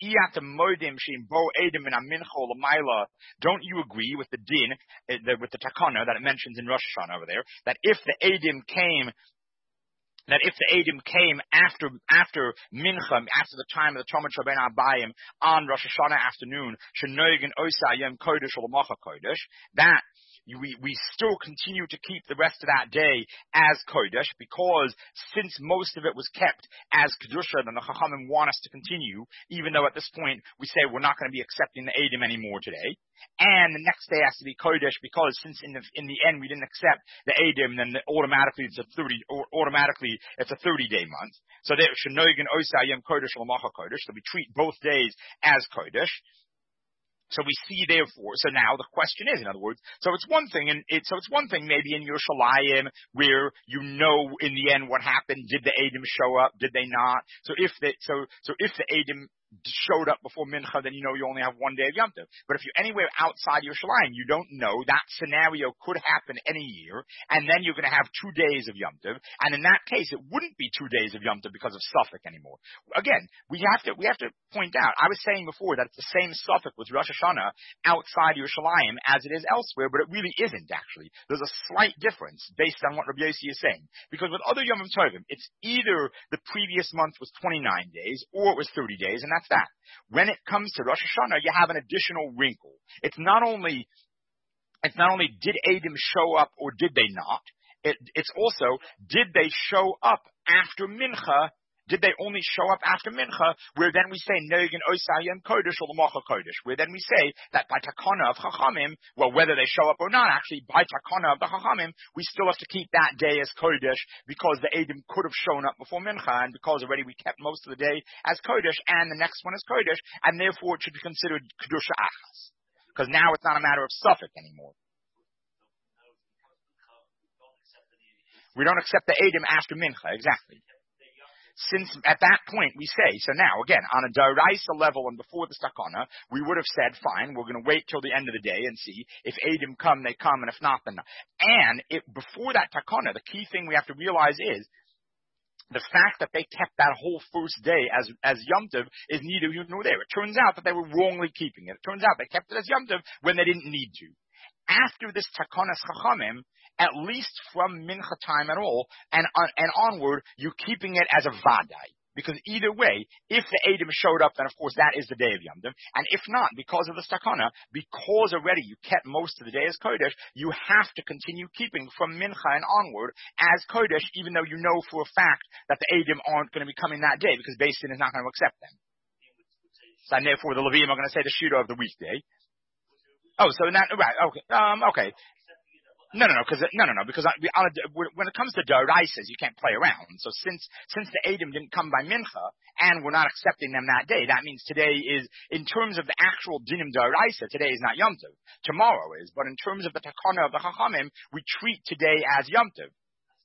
don't you agree with the din, with the takana that it mentions in Rosh Hashanah over there, that if the Edim came that if the Edim came after after Mincha, after the time of the Talmud Rabbeinu Abayim on Rosh Hashanah afternoon, Shenoig and Osa Yom Kodesh or Lamacha Kodesh, that we we still continue to keep the rest of that day as Kodesh, because since most of it was kept as Kedusha, then the Chachamim want us to continue, even though at this point we say we're not going to be accepting the Edim anymore today. And the next day has to be Kodesh, because since in the in the end we didn't accept the Edim, then the, automatically it's a thirty or automatically it's a thirty day month. So there Shenoig and Osa Yom Kodesh or Lamacha Kodesh, so we treat both days as Kodesh. So we see, therefore, so now the question is, in other words, so it's one thing, and it, so it's one thing maybe in Yerushalayim where you know in the end what happened. Did the Eidim show up? Did they not? So if they, so, so if the Eidim showed up before Mincha, then you know you only have one day of Yom Tov. But if you're anywhere outside Yerushalayim, you don't know. That scenario could happen any year, and then you're going to have two days of Yom Tov. And in that case, it wouldn't be two days of Yom Tov because of Suffolk anymore. Again, we have to we have to point out. I was saying before that it's the same Suffolk with Rosh Hashanah outside Yerushalayim as it is elsewhere, but it really isn't actually. There's a slight difference based on what Rabbi Yossi is saying, because with other Yom Tovim, it's either the previous month was twenty-nine days or it was thirty days, and that's that. When it comes to Rosh Hashanah, you have an additional wrinkle. It's not only, it's not only did Eidim show up or did they not, it, it's also, did they show up after Mincha? Did they only show up after Mincha, where then we say, Nogan Osayim Kodesh or L'mocha Kodesh, where then we say that by Takana of Chachamim, well, whether they show up or not, actually, by Takana of the Chachamim, we still have to keep that day as Kodesh, because the Eidim could have shown up before Mincha, and because already we kept most of the day as Kodesh, and the next one is Kodesh, and therefore it should be considered Kedusha Achas. Because now it's not a matter of Suffolk anymore. We don't accept the Eidim after Mincha, exactly. Since at that point we say, so now again, on a Daraisa level and before the Stakana, we would have said, fine, we're going to wait till the end of the day and see if Eidim come, they come, and if not, then not. And it, before that Takana, the key thing we have to realize is, the fact that they kept that whole first day as, as Yom Tov is neither here nor there. It turns out that they were wrongly keeping it. It turns out they kept it as Yom Tov when they didn't need to. After this Takanas Chachamim, at least from Mincha time at all, and uh, and onward, you're keeping it as a Vadai. Because either way, if the Eidim showed up, then of course that is the day of Yom Tov. And if not, because of the Stakana, because already you kept most of the day as Kodesh, you have to continue keeping from Mincha and onward as Kodesh, even though you know for a fact that the Eidim aren't going to be coming that day, because Beis Din is not going to accept them. So and therefore the Levim are going to say the Shira of the weekday. Oh, so that, right, okay, um, okay. No, no, no, because no, no, no, because I, we, when it comes to Doraisas, you can't play around. So since since the Eidim didn't come by Mincha, and we're not accepting them that day, that means today is, in terms of the actual Dinim Doraisa, today is not Yom Tov. Tomorrow is, but in terms of the Takana of the Chachamim, we treat today as Yom Tov.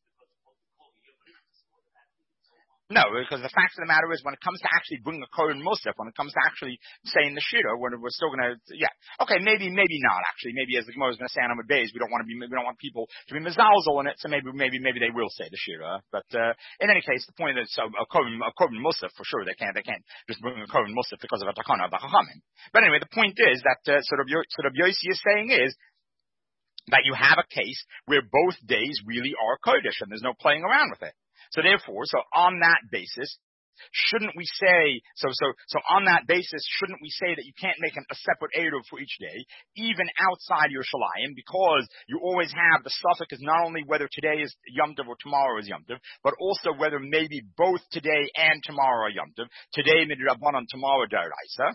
No, because the fact of the matter is, when it comes to actually bringing a Kohen Musaf, when it comes to actually saying the Shira, when we're still going to, yeah, okay, maybe, maybe not actually. Maybe as the Gemara is going to say on Amud Beis, we don't want to be, we don't want people to be mezalzel in it, so maybe, maybe, maybe they will say the Shira. But uh, in any case, the point is, so a Kohen, a Kohen Musaf for sure they can't, they can't just bring a Kohen Musaf because of a Takana of the Chachamim. But anyway, the point is that uh, sort of sort of Yossi is saying is that you have a case where both days really are Kodesh, and there's no playing around with it. So therefore, so on that basis, shouldn't we say, so, so, so on that basis, shouldn't we say that you can't make an, a separate Eruv for each day, even outside Yerushalayim, because you always have, the suffix is not only whether today is Yom Tov or tomorrow is Yom Tov, but also whether maybe both today and tomorrow are Yom Tov. Today midrabanan, tomorrow daraisa.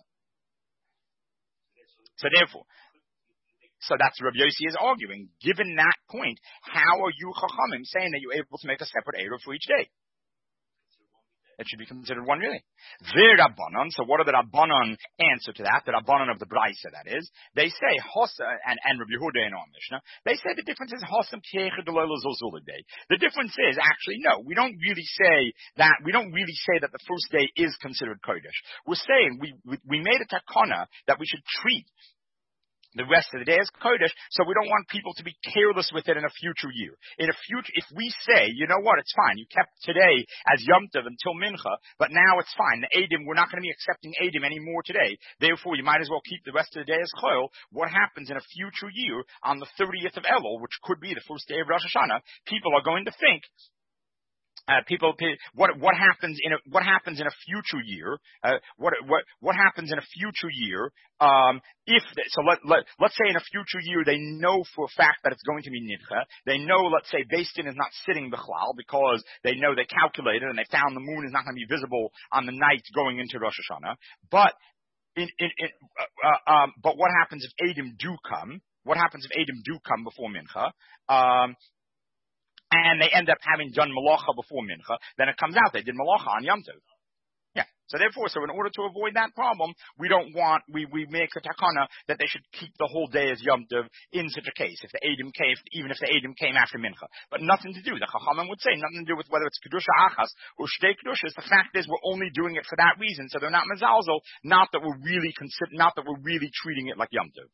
So therefore, so that's Rabbi Yossi is arguing. Given that point, how are you Chachamim saying that you're able to make a separate Eruv for each day? It should be considered one really. The Rabbanon, so what are the Rabbanon answer to that? The Rabbanon of the Braisa, that is. They say, Hossa, and, and Rabbi Yehuda in our Mishnah, they say the difference is Hossam Kiecha Delola Zolzula Day. The difference is, actually, no, we don't really say that, we don't really say that the first day is considered Kodesh. We're saying, we, we, we made a takana that we should treat the rest of the day is Kodesh, so we don't want people to be careless with it in a future year. In a future, if we say, you know what, it's fine, you kept today as Yom Tov until Mincha, but now it's fine, the Eidim, we're not going to be accepting Eidim anymore today, therefore you might as well keep the rest of the day as Chol. What happens in a future year, on the thirtieth of Elul, which could be the first day of Rosh Hashanah, people are going to think, Uh, people, what what happens in a what happens in a future year? Uh, what what what happens in a future year? Um, if they, so, let let let's say in a future year they know for a fact that it's going to be nidcha. They know, let's say, Beis Din is not sitting bichlal because they know they calculated and they found the moon is not going to be visible on the night going into Rosh Hashanah. But in in, in uh, uh, um, but what happens if Eidim do come? What happens if Eidim do come before Mincha? Um, And they end up having done malacha before mincha, then it comes out they did malacha on Yom Tov. Yeah. So therefore, so in order to avoid that problem, we don't want, we, we make a takana that they should keep the whole day as Yom Tov in such a case, if the Eidim came, even if the Eidim came after Mincha. But nothing to do, the Chachamim would say, nothing to do with whether it's Kedusha Achas or Shtei Kedushas. The fact is, we're only doing it for that reason, so they're not Mezalzel, not that we're really consider, not that we're really treating it like Yom Tov.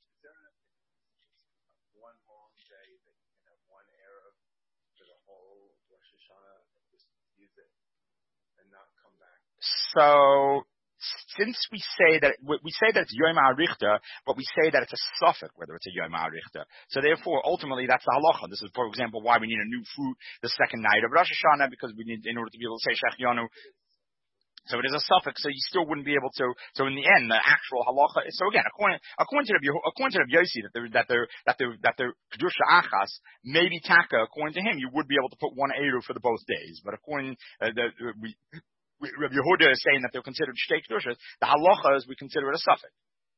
So, since we say that, we say that it's Yom HaRichter, but we say that it's a suffix, whether it's a Yom HaRichter. So therefore, ultimately, that's the halacha. This is, for example, why we need a new fruit the second night of Rosh Hashanah, because we need, in order to be able to say Shechianu. So it is a suffix, so you still wouldn't be able to, so in the end, the actual halacha, so again, according, according to the, according to the Yossi, that they're, that they're, that they're, that they're Kedusha Achas, maybe Taka, according to him, you would be able to put one Eru for the both days, but according, uh, the, we, Rabbi Yehuda is saying that they're considered shtei kedushas. The halacha is we consider it a suffix.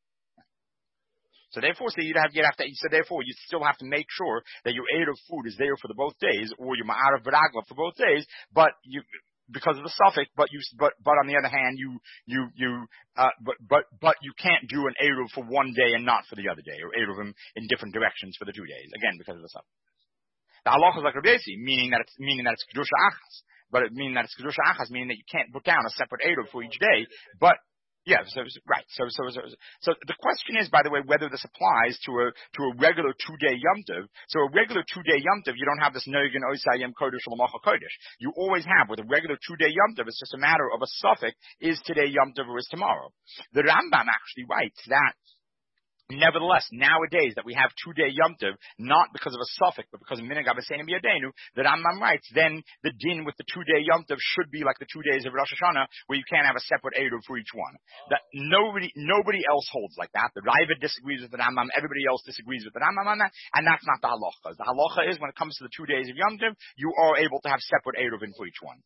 So therefore, so you have, you have to, so therefore, you still have to make sure that your aid of food is there for the both days, or your ma'arav v'ragla for both days, but you, because of the suffix, but you, but, but on the other hand, you, you, you, uh, but, but, but you can't do an eruv for one day and not for the other day, or eruv in different directions for the two days, again, because of the suffix. The halacha is like Rabbi Yossi, meaning that it's, meaning that it's kedusha achas. But it means that it's kedusha achas, meaning that you can't put down a separate eruv for each day. But yeah, so right. So so so so the question is, by the way, whether this applies to a to a regular two day Yom Tov. So a regular two day Yom Tov, you don't have this nogan osay yom kodesh l'macha kodesh. You always have with a regular two day Yom Tov. It's just a matter of a suffix: is today Yom Tov or is tomorrow? The Rambam actually writes that. Nevertheless, nowadays that we have two-day Yom Tov, not because of a suffix, but because of Minhag Abbaseinu B'Yadeinu, the Rambam writes, then the din with the two-day Yom Tov should be like the two days of Rosh Hashanah, where you can't have a separate Eruv for each one. That nobody, nobody else holds like that. The Raiva disagrees with the Rambam, everybody else disagrees with the Rambam on that, and that's not the halacha. The halacha is, when it comes to the two days of Yom Tov, you are able to have separate Eruv in for each one.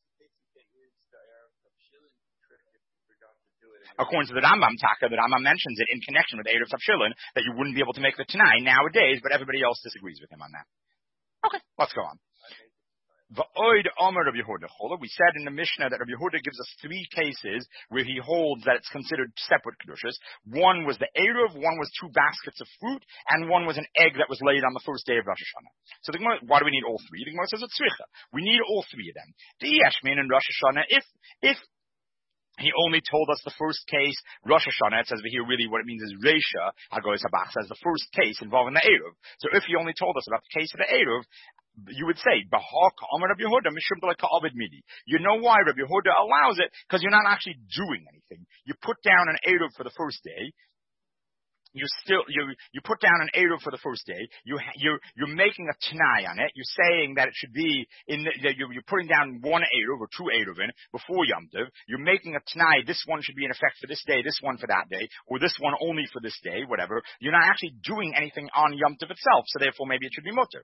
According to the Rambam Taka, the Rambam mentions it in connection with Eruv Tavshilin, that you wouldn't be able to make the Tanai nowadays, but everybody else disagrees with him on that. Okay, let's go on. V'oid Omer Rabbi Yehuda Chola. We said in the Mishnah that Rabbi Yehuda gives us three cases where he holds that it's considered separate kedushas. One was the Eruv, one was two baskets of fruit, and one was an egg that was laid on the first day of Rosh Hashanah. So the Gemara, why do we need all three? The Gemara says it's tzricha. We need all three of them. The Yeshmin and Rosh Hashanah, if, if, he only told us the first case, Rosh Hashanah. It says here really what it means is Reisha, Hagoyes Habach says the first case involving the Eruv. So if he only told us about the case of the Eruv, you would say, Bahak Amar Rabbi Yehuda, Mishum Ka'avid Midi. You know why Rabbi Yehuda allows it? Because you're not actually doing anything. You put down an Eruv for the first day. You still, you, you put down an Eruv for the first day. You, you're, you're making a Tanai on it. You're saying that it should be in the, you're, you're putting down one Eruv or two Eruv in before Yom Tov. You're making a Tanai. This one should be in effect for this day, this one for that day, or this one only for this day, whatever. You're not actually doing anything on Yom Tov itself, so therefore maybe it should be mutter.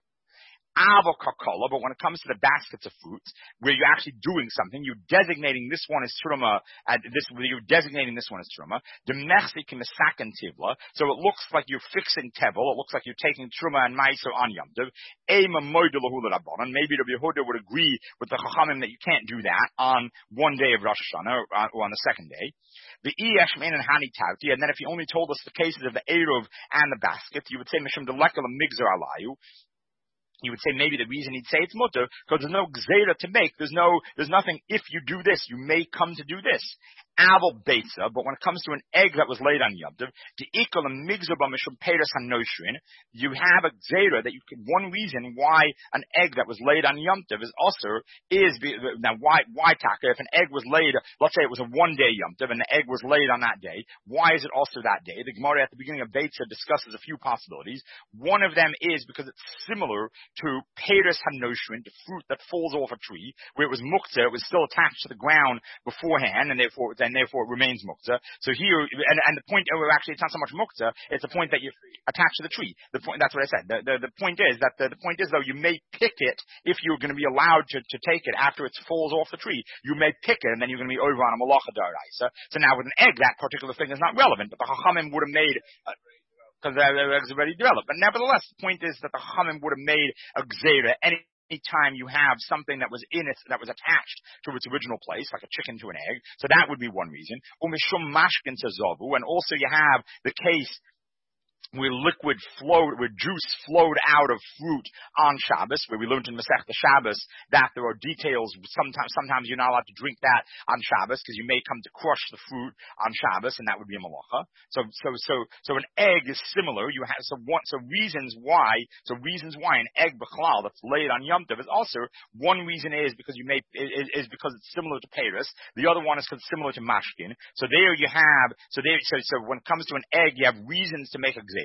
Avokakala, but when it comes to the baskets of fruits, where you're actually doing something, you're designating this one as truma, uh, this, you're designating this one as truma. The mechzik in the sakan tivla, so it looks like you're fixing tevel, it looks like you're taking truma and meiser on Yom Tov. Ema moidelahu l'rabbanan, maybe Rabbi Yehuda would agree with the chachamim that you can't do that on one day of Rosh Hashanah, or, uh, or on the second day. The iyashmein and hani tavti, and then if he only told us the cases of the eruv and the basket, you would say mishum delekal migzar alayu. You would say maybe the reason he'd say it's mutter, because there's no gzeira to make. There's no, there's nothing, if you do this, you may come to do this. Aval beitza, but when it comes to an egg that was laid on Yom Tov, the ikal and migzor b'mishum peres hanoshrin, you have a gzeira that you could, one reason why an egg that was laid on Yom Tov is usher is, now why, why taka, if an egg was laid, let's say it was a one day Yom Tov and the egg was laid on that day, why is it also that day? The Gemara at the beginning of Beitza discusses a few possibilities. One of them is because it's similar to peres hanoshrin, the fruit that falls off a tree, where it was muktzah, it was still attached to the ground beforehand, and therefore, and therefore it remains muktzah. So here, and, and the point, oh, actually it's not so much muktzah, it's the point that you attach to the tree. The point, that's what I said. The, the, the point is that, the, the point is though, you may pick it, if you're going to be allowed to, to take it after it falls off the tree, you may pick it, and then you're going to be over on a malacha d'oraisa. So now with an egg, that particular thing is not relevant, but the chachamim would have made, uh, because the eggs are already developed. But nevertheless, the point is that the Chachamim would have made a gzeira any time you have something that was in it, that was attached to its original place, like a chicken to an egg. So that would be one reason. Umishum mashkin zavu, and also you have the case where liquid flowed, where juice flowed out of fruit on Shabbos, where we learned in Masechta Shabbos that there are details. Sometimes, sometimes you're not allowed to drink that on Shabbos because you may come to crush the fruit on Shabbos, and that would be a malacha. So, so, so, so an egg is similar. You have so one, so reasons why, so reasons why an egg b'chalal that's laid on Yom Tov is also one reason is because you may is, is because it's similar to Paris. The other one is because it's similar to mashkin. So there you have. So there. So, so when it comes to an egg, you have reasons to make a gzeira.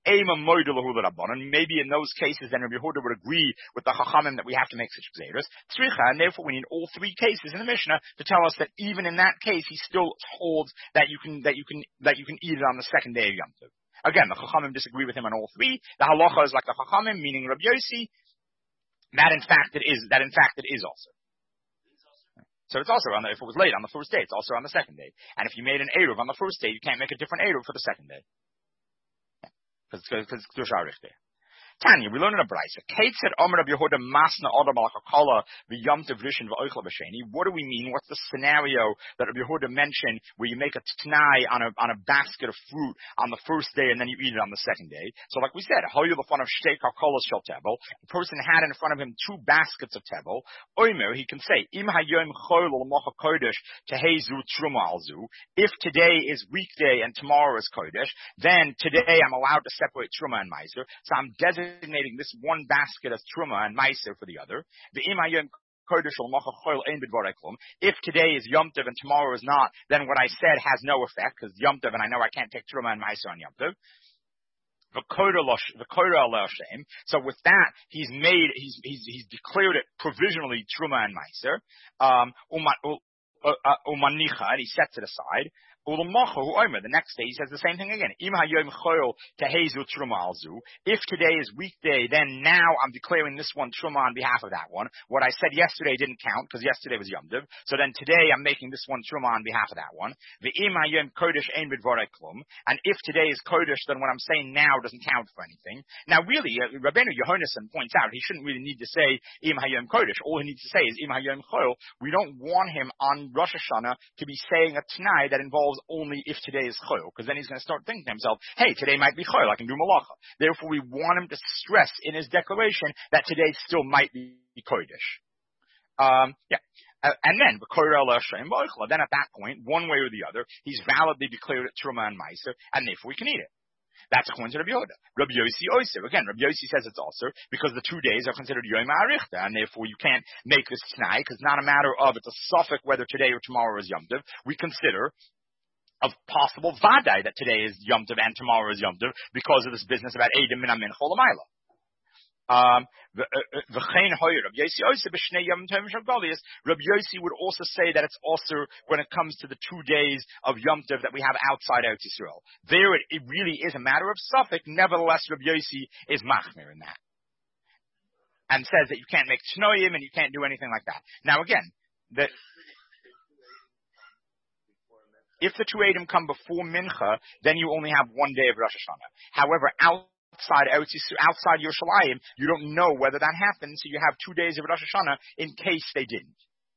Maybe in those cases, then Rabbi Yehuda would agree with the Chachamim that we have to make such gzeiras. And therefore, we need all three cases in the Mishnah to tell us that even in that case, he still holds that you can that you can that you can eat it on the second day of Yom Tov. Again, the Chachamim disagree with him on all three. The halacha is like the Chachamim, meaning Rabbi Yossi. That in fact it is. That in fact it is also. So it's also on the, if it was late on the first day, it's also on the second day. And if you made an eruv on the first day, you can't make a different eruv for the second day. Because it's Kedusha Arichte. Tanya, we learn in a brayso. Kate said, Omer Rabbi Yehuda masna odam al-hakala v'yom tev rishon v'oichla v'sheni. What do we mean? What's the scenario that Rabbi Yehuda mentioned where you make a t'nai on a on a basket of fruit on the first day and then you eat it on the second day? So, like we said, hoyu l'fon of shtei kakolas shel tevel. The person had in front of him two baskets of tevel. Omer, he can say, im hayom chol l'mocha kodesh tehezu truma alzu. If today is weekday and tomorrow is kodesh, then today I'm allowed to separate truma and meiser. So I'm designating designating this one basket as truma and meiser for the other. If today is Yom Tov and tomorrow is not, then what I said has no effect because Yom Tov and I know I can't take truma and meiser on Yom Tov. So with that, he's made, he's he's he's declared it provisionally truma and meiser. Um, umanicha, and he sets it aside. The next day he says the same thing again. If today is weekday, then now I'm declaring this one truma on behalf of that one. What I said yesterday didn't count because yesterday was Yom Tov. So then today I'm making this one truma on behalf of that one. And if today is kodesh, then what I'm saying now doesn't count for anything. Now really, uh, Rabbeinu Yehonasan points out he shouldn't really need to say im hayom kodesh. All he needs to say is im hayom chol. We don't want him on Rosh Hashanah to be saying a t'nai that involves only if today is chol, because then he's going to start thinking to himself, hey, today might be chol, I can do malacha. Therefore, we want him to stress in his declaration that today still might be kodesh. Um, yeah. Uh, and then, then at that point, one way or the other, he's validly declared it truma and meiser, and therefore we can eat it. That's according to Rabbi Yehuda. Rabbi Yossi Oiser. Again, Rabbi Yossi says it's also because the two days are considered Yom HaArichta, and therefore you can't make this t'nai, because it's not a matter of, it's a suffix whether today or tomorrow is Yom Tov. We consider of possible vadai that today is Yom Tov and tomorrow is Yom Tov because of this business about Eidim Min HaMin Cholamayla. Um, Rabbi Yossi would also say that it's also when it comes to the two days of Yom Tov that we have outside Eretz Yisrael. There it, it really is a matter of suffix. Nevertheless, Rabbi Yossi is machmir in that. And says that you can't make t'noyim and you can't do anything like that. Now again, the, if the two Eidim come before Mincha, then you only have one day of Rosh Hashanah. However, out Outside, outside Yerushalayim, you don't know whether that happened, so you have two days of Rosh Hashanah in case they didn't.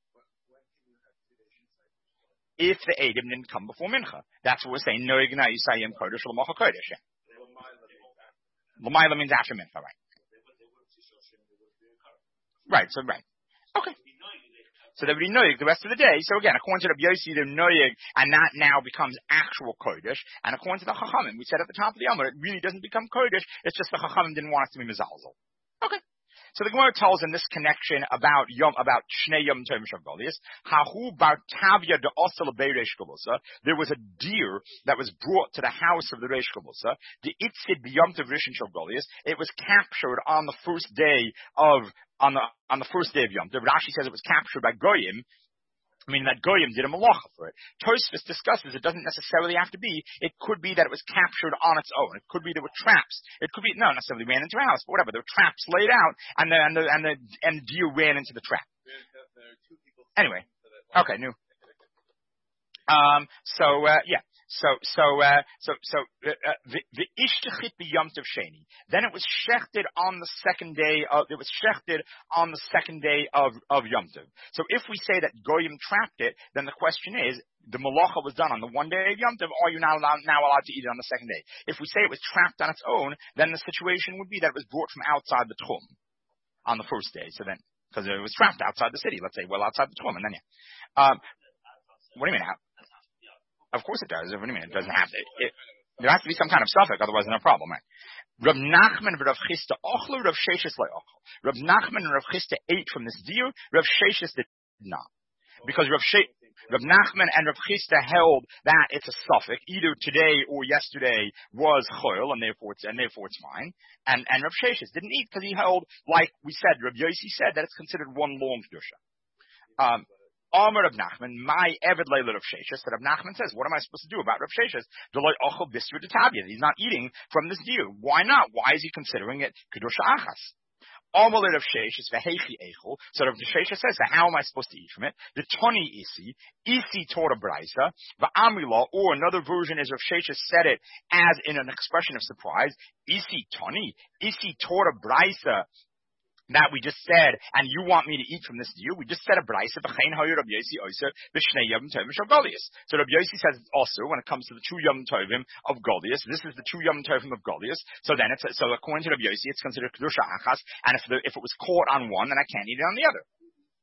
If the Eidim didn't come before Mincha. That's what we're saying. No Igna Yisayim Kodesh L'Mocha Kodesh. L'Mayla means after Mincha, right? Right, so right. Okay. So they would be noyig the rest of the day. So again, according to Rabbi Yossi, they're noyig, and that now becomes actual kodesh. And according to the Chachamim, we said at the top of the Amud, it really doesn't become kodesh. It's just the Chachamim didn't want it to be mezalzel. Okay. So the Gemara tells in this connection about Yom, about Shnei Yom Tovim Shavgolius, Hahu Bar Tavya de Osel Reish Kavusa. There was a deer that was brought to the house of the Reish Kavusa. The Itzid B'Yom Tov Rishon Shavgolius. It was captured on the first day of on the on the first day of Yom Tov. Rashi says it was captured by Goyim. I mean, that Goyim did a malacha for it. Tosfos discusses it doesn't necessarily have to be. It could be that it was captured on its own. It could be there were traps. It could be, no, not necessarily ran into a house, but whatever. There were traps laid out, and the, and the, and the, and the deer ran into the trap. Anyway. Okay, new. Um, so, uh, yeah. So, so, uh, so, so, uh, uh, the, the ishtechit b'yom tov sheni. Then it was shechted on the second day of, it was shechted on the second day of, of Yom Tov. So if we say that Goyim trapped it, then the question is, the malacha was done on the one day of Yom Tov, are you now allowed, now allowed to eat it on the second day? If we say it was trapped on its own, then the situation would be that it was brought from outside the Tchum on the first day. So then, because it was trapped outside the city, let's say, well, outside the Tchum, and then yeah. Um, what do you mean? How? Of course it does. What do you mean? It doesn't have to. It, there has to be some kind of suffix, otherwise there's no problem, right? Rav Nachman and Rav Chisda ochlu, Rav Sheshes lo ochlu. Rav Nachman and Rav Chisda ate from this deer, Rav Sheshes did not. Because Rav She- Rav Nachman and Rav Chisda held that it's a suffix, either today or yesterday was chol, and therefore it's, and therefore it's fine. And, and Rav Sheshes didn't eat because he held, like we said, Rav Yossi said that it's considered one long kedusha. Um, Amar Rav Nachman, my Eved Leila Rav Sheshes, that Rav Nachman says, what am I supposed to do about Rav Sheshes? He's not eating from this deer. Why not? Why is he considering it kedusha achas? Amar Rav Sheshes, v'heichi eichel. So Rav Sheshes says, so how am I supposed to eat from it? The Toni isi, isi Torah brisa, v'amrila, or another version is Rav Sheshes said it as in an expression of surprise, isi Toni, isi Torah brisa, that we just said, and you want me to eat from this deer? We just said a brisa, b'chein hayu Rabbi Yossi oiser, b'shnei yom tovim shel Goliath. So Rabbi Yossi says also, when it comes to the two yom tovim of Goliath, this is the two yom tovim of Goliath, so then it's, so according to Rabbi Yossi, it's considered kedusha achas, and if the, if it was caught on one, then I can't eat it on the other.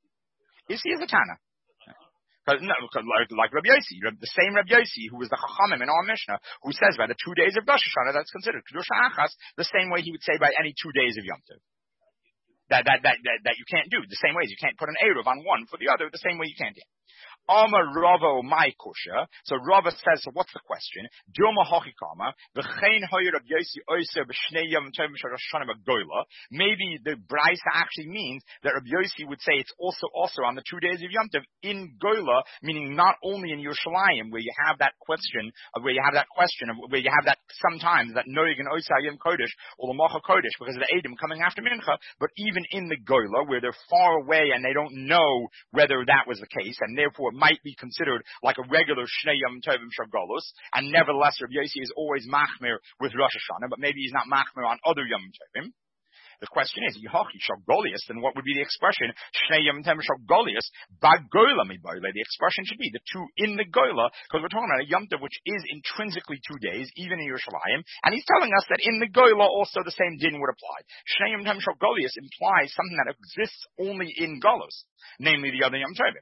Is he is a Tana? Cause, no, cause like, like Rabbi Yossi, the same Rabbi Yossi, who was the Chachamim in our Mishnah, who says by the two days of Rosh Hashanah, that's considered kedusha achas, the same way he would say by any two days of Yom Tov. That, that, that, that, that you can't do. The same way as you can't put an Eruv on one for the other, the same way you can't do. Amar Rava my kusha. So Rava says, so what's the question? Dilma hachikama. V'chein hoyer Rabbi Yossi oiser b'shnei yom tovim shel Rosh Hashanah b'goyla. Maybe the brisa actually means that Rabbi Yossi would say it's also also on the two days of Yom Tov in Goyla, meaning not only in Yerushalayim where you have that question, where you have that question, where you have that sometimes that noig and oisa yom kodesh or the macha kodesh because of the Edom coming after mincha, but even in the Goyla where they're far away and they don't know whether that was the case, and therefore might be considered like a regular Shnei Yom Tovim Shagolus, and nevertheless Rabbi Yossi is always machmir with Rosh Hashanah, but maybe he's not machmir on other Yom Tovim. The question is, Yehachi Shagolius, then what would be the expression? Shnei Yom Tovim Shagolius, Bagoyla Miboyle. The expression should be the two in the Goyla, because we're talking about a Yom Tov which is intrinsically two days, even in Yerushalayim, and he's telling us that in the Goyla also the same din would apply. Shnei Yom Tovim Shagolius implies something that exists only in Golos, namely the other Yom Tovim.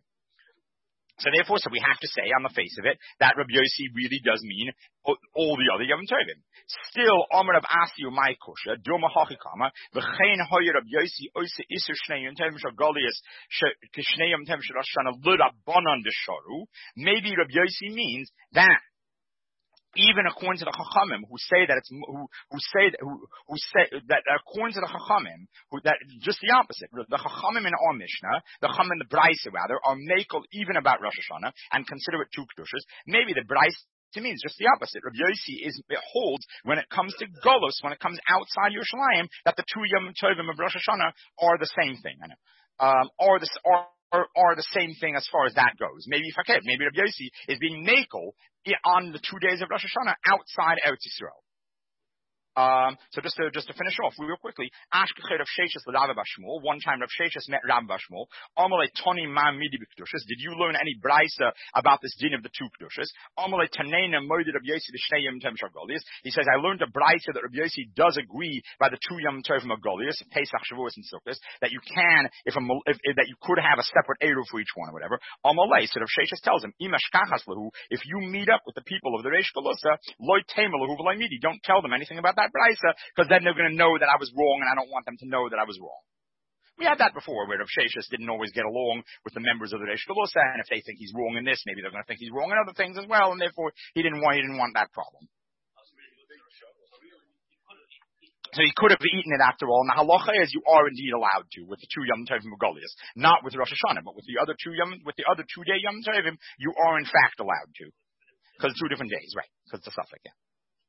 So therefore, so we have to say on the face of it that Rabbi Yossi really does mean all the other Yom Tovim. Still, Amar of Asiu my kusha, Duma Hachikama, V'chein hoyer Rabbi Yossi oise iser Shnei Yom Tovim shel Goliath, Shnei Yom Tovim shel Rosh Hashanah l'Rabbanan desharu. Maybe Rabbi Yossi means that even according to the Chachamim, who say that it's who who say that, who who say that according to the Chachamim, who that just the opposite. The Chachamim in our Mishnah, the Chachamim in the Brisa rather, are makel even about Rosh Hashanah and consider it two kedushas. Maybe the Brisa to me is just the opposite. Rabbi Yossi is it holds when it comes to Golos, when it comes outside Yerushalayim, that the two Yom Tovim of Rosh Hashanah are the same thing. I know, um, or the or. Are, are the same thing as far as that goes. Maybe if I can, maybe Rabbi Yossi is being makel on the two days of Rosh Hashanah outside Eretz Yisrael. Um, so just to, just to finish off real quickly, Ashkechei Rav Sheshes l'Rav Bashmuel. One time Rav Sheshes met Rav Bashmuel. Amalei Toni Ma Midi b'Kedushas. Did you learn any brisa about this din of the two Kedushas? Amalei Taneina Moed Rav Yossi l'Shnei Yom Tovim shel Goliath. He says, I learned a brisa that Rav Yossi does agree by the two Yom Tovim of Goliath, Pesach, Shavuos, and Sukkot, that you can, if, a, if, if that you could have a separate eruv for each one or whatever. Amalei, so Rav Sheshes tells him, Imashkachas lahu, if you meet up with the people of the Reish Golosa, Loi Tema lahu v'Loi Midi, don't tell them anything about that brisa, because then they're going to know that I was wrong, and I don't want them to know that I was wrong. We had that before, where Rav Sheshes didn't always get along with the members of the Reish Golosa, and if they think he's wrong in this, maybe they're going to think he's wrong in other things as well, and therefore he didn't want he didn't want that problem. So he could have eaten it after all. And the halacha is you are indeed allowed to with the two Yom Tovim Goliath, not with Rosh Hashanah, but with the other two Yom, with the other two day Yom Tovim, you are in fact allowed to, because it's two different days, right? Because it's a suffix, yeah.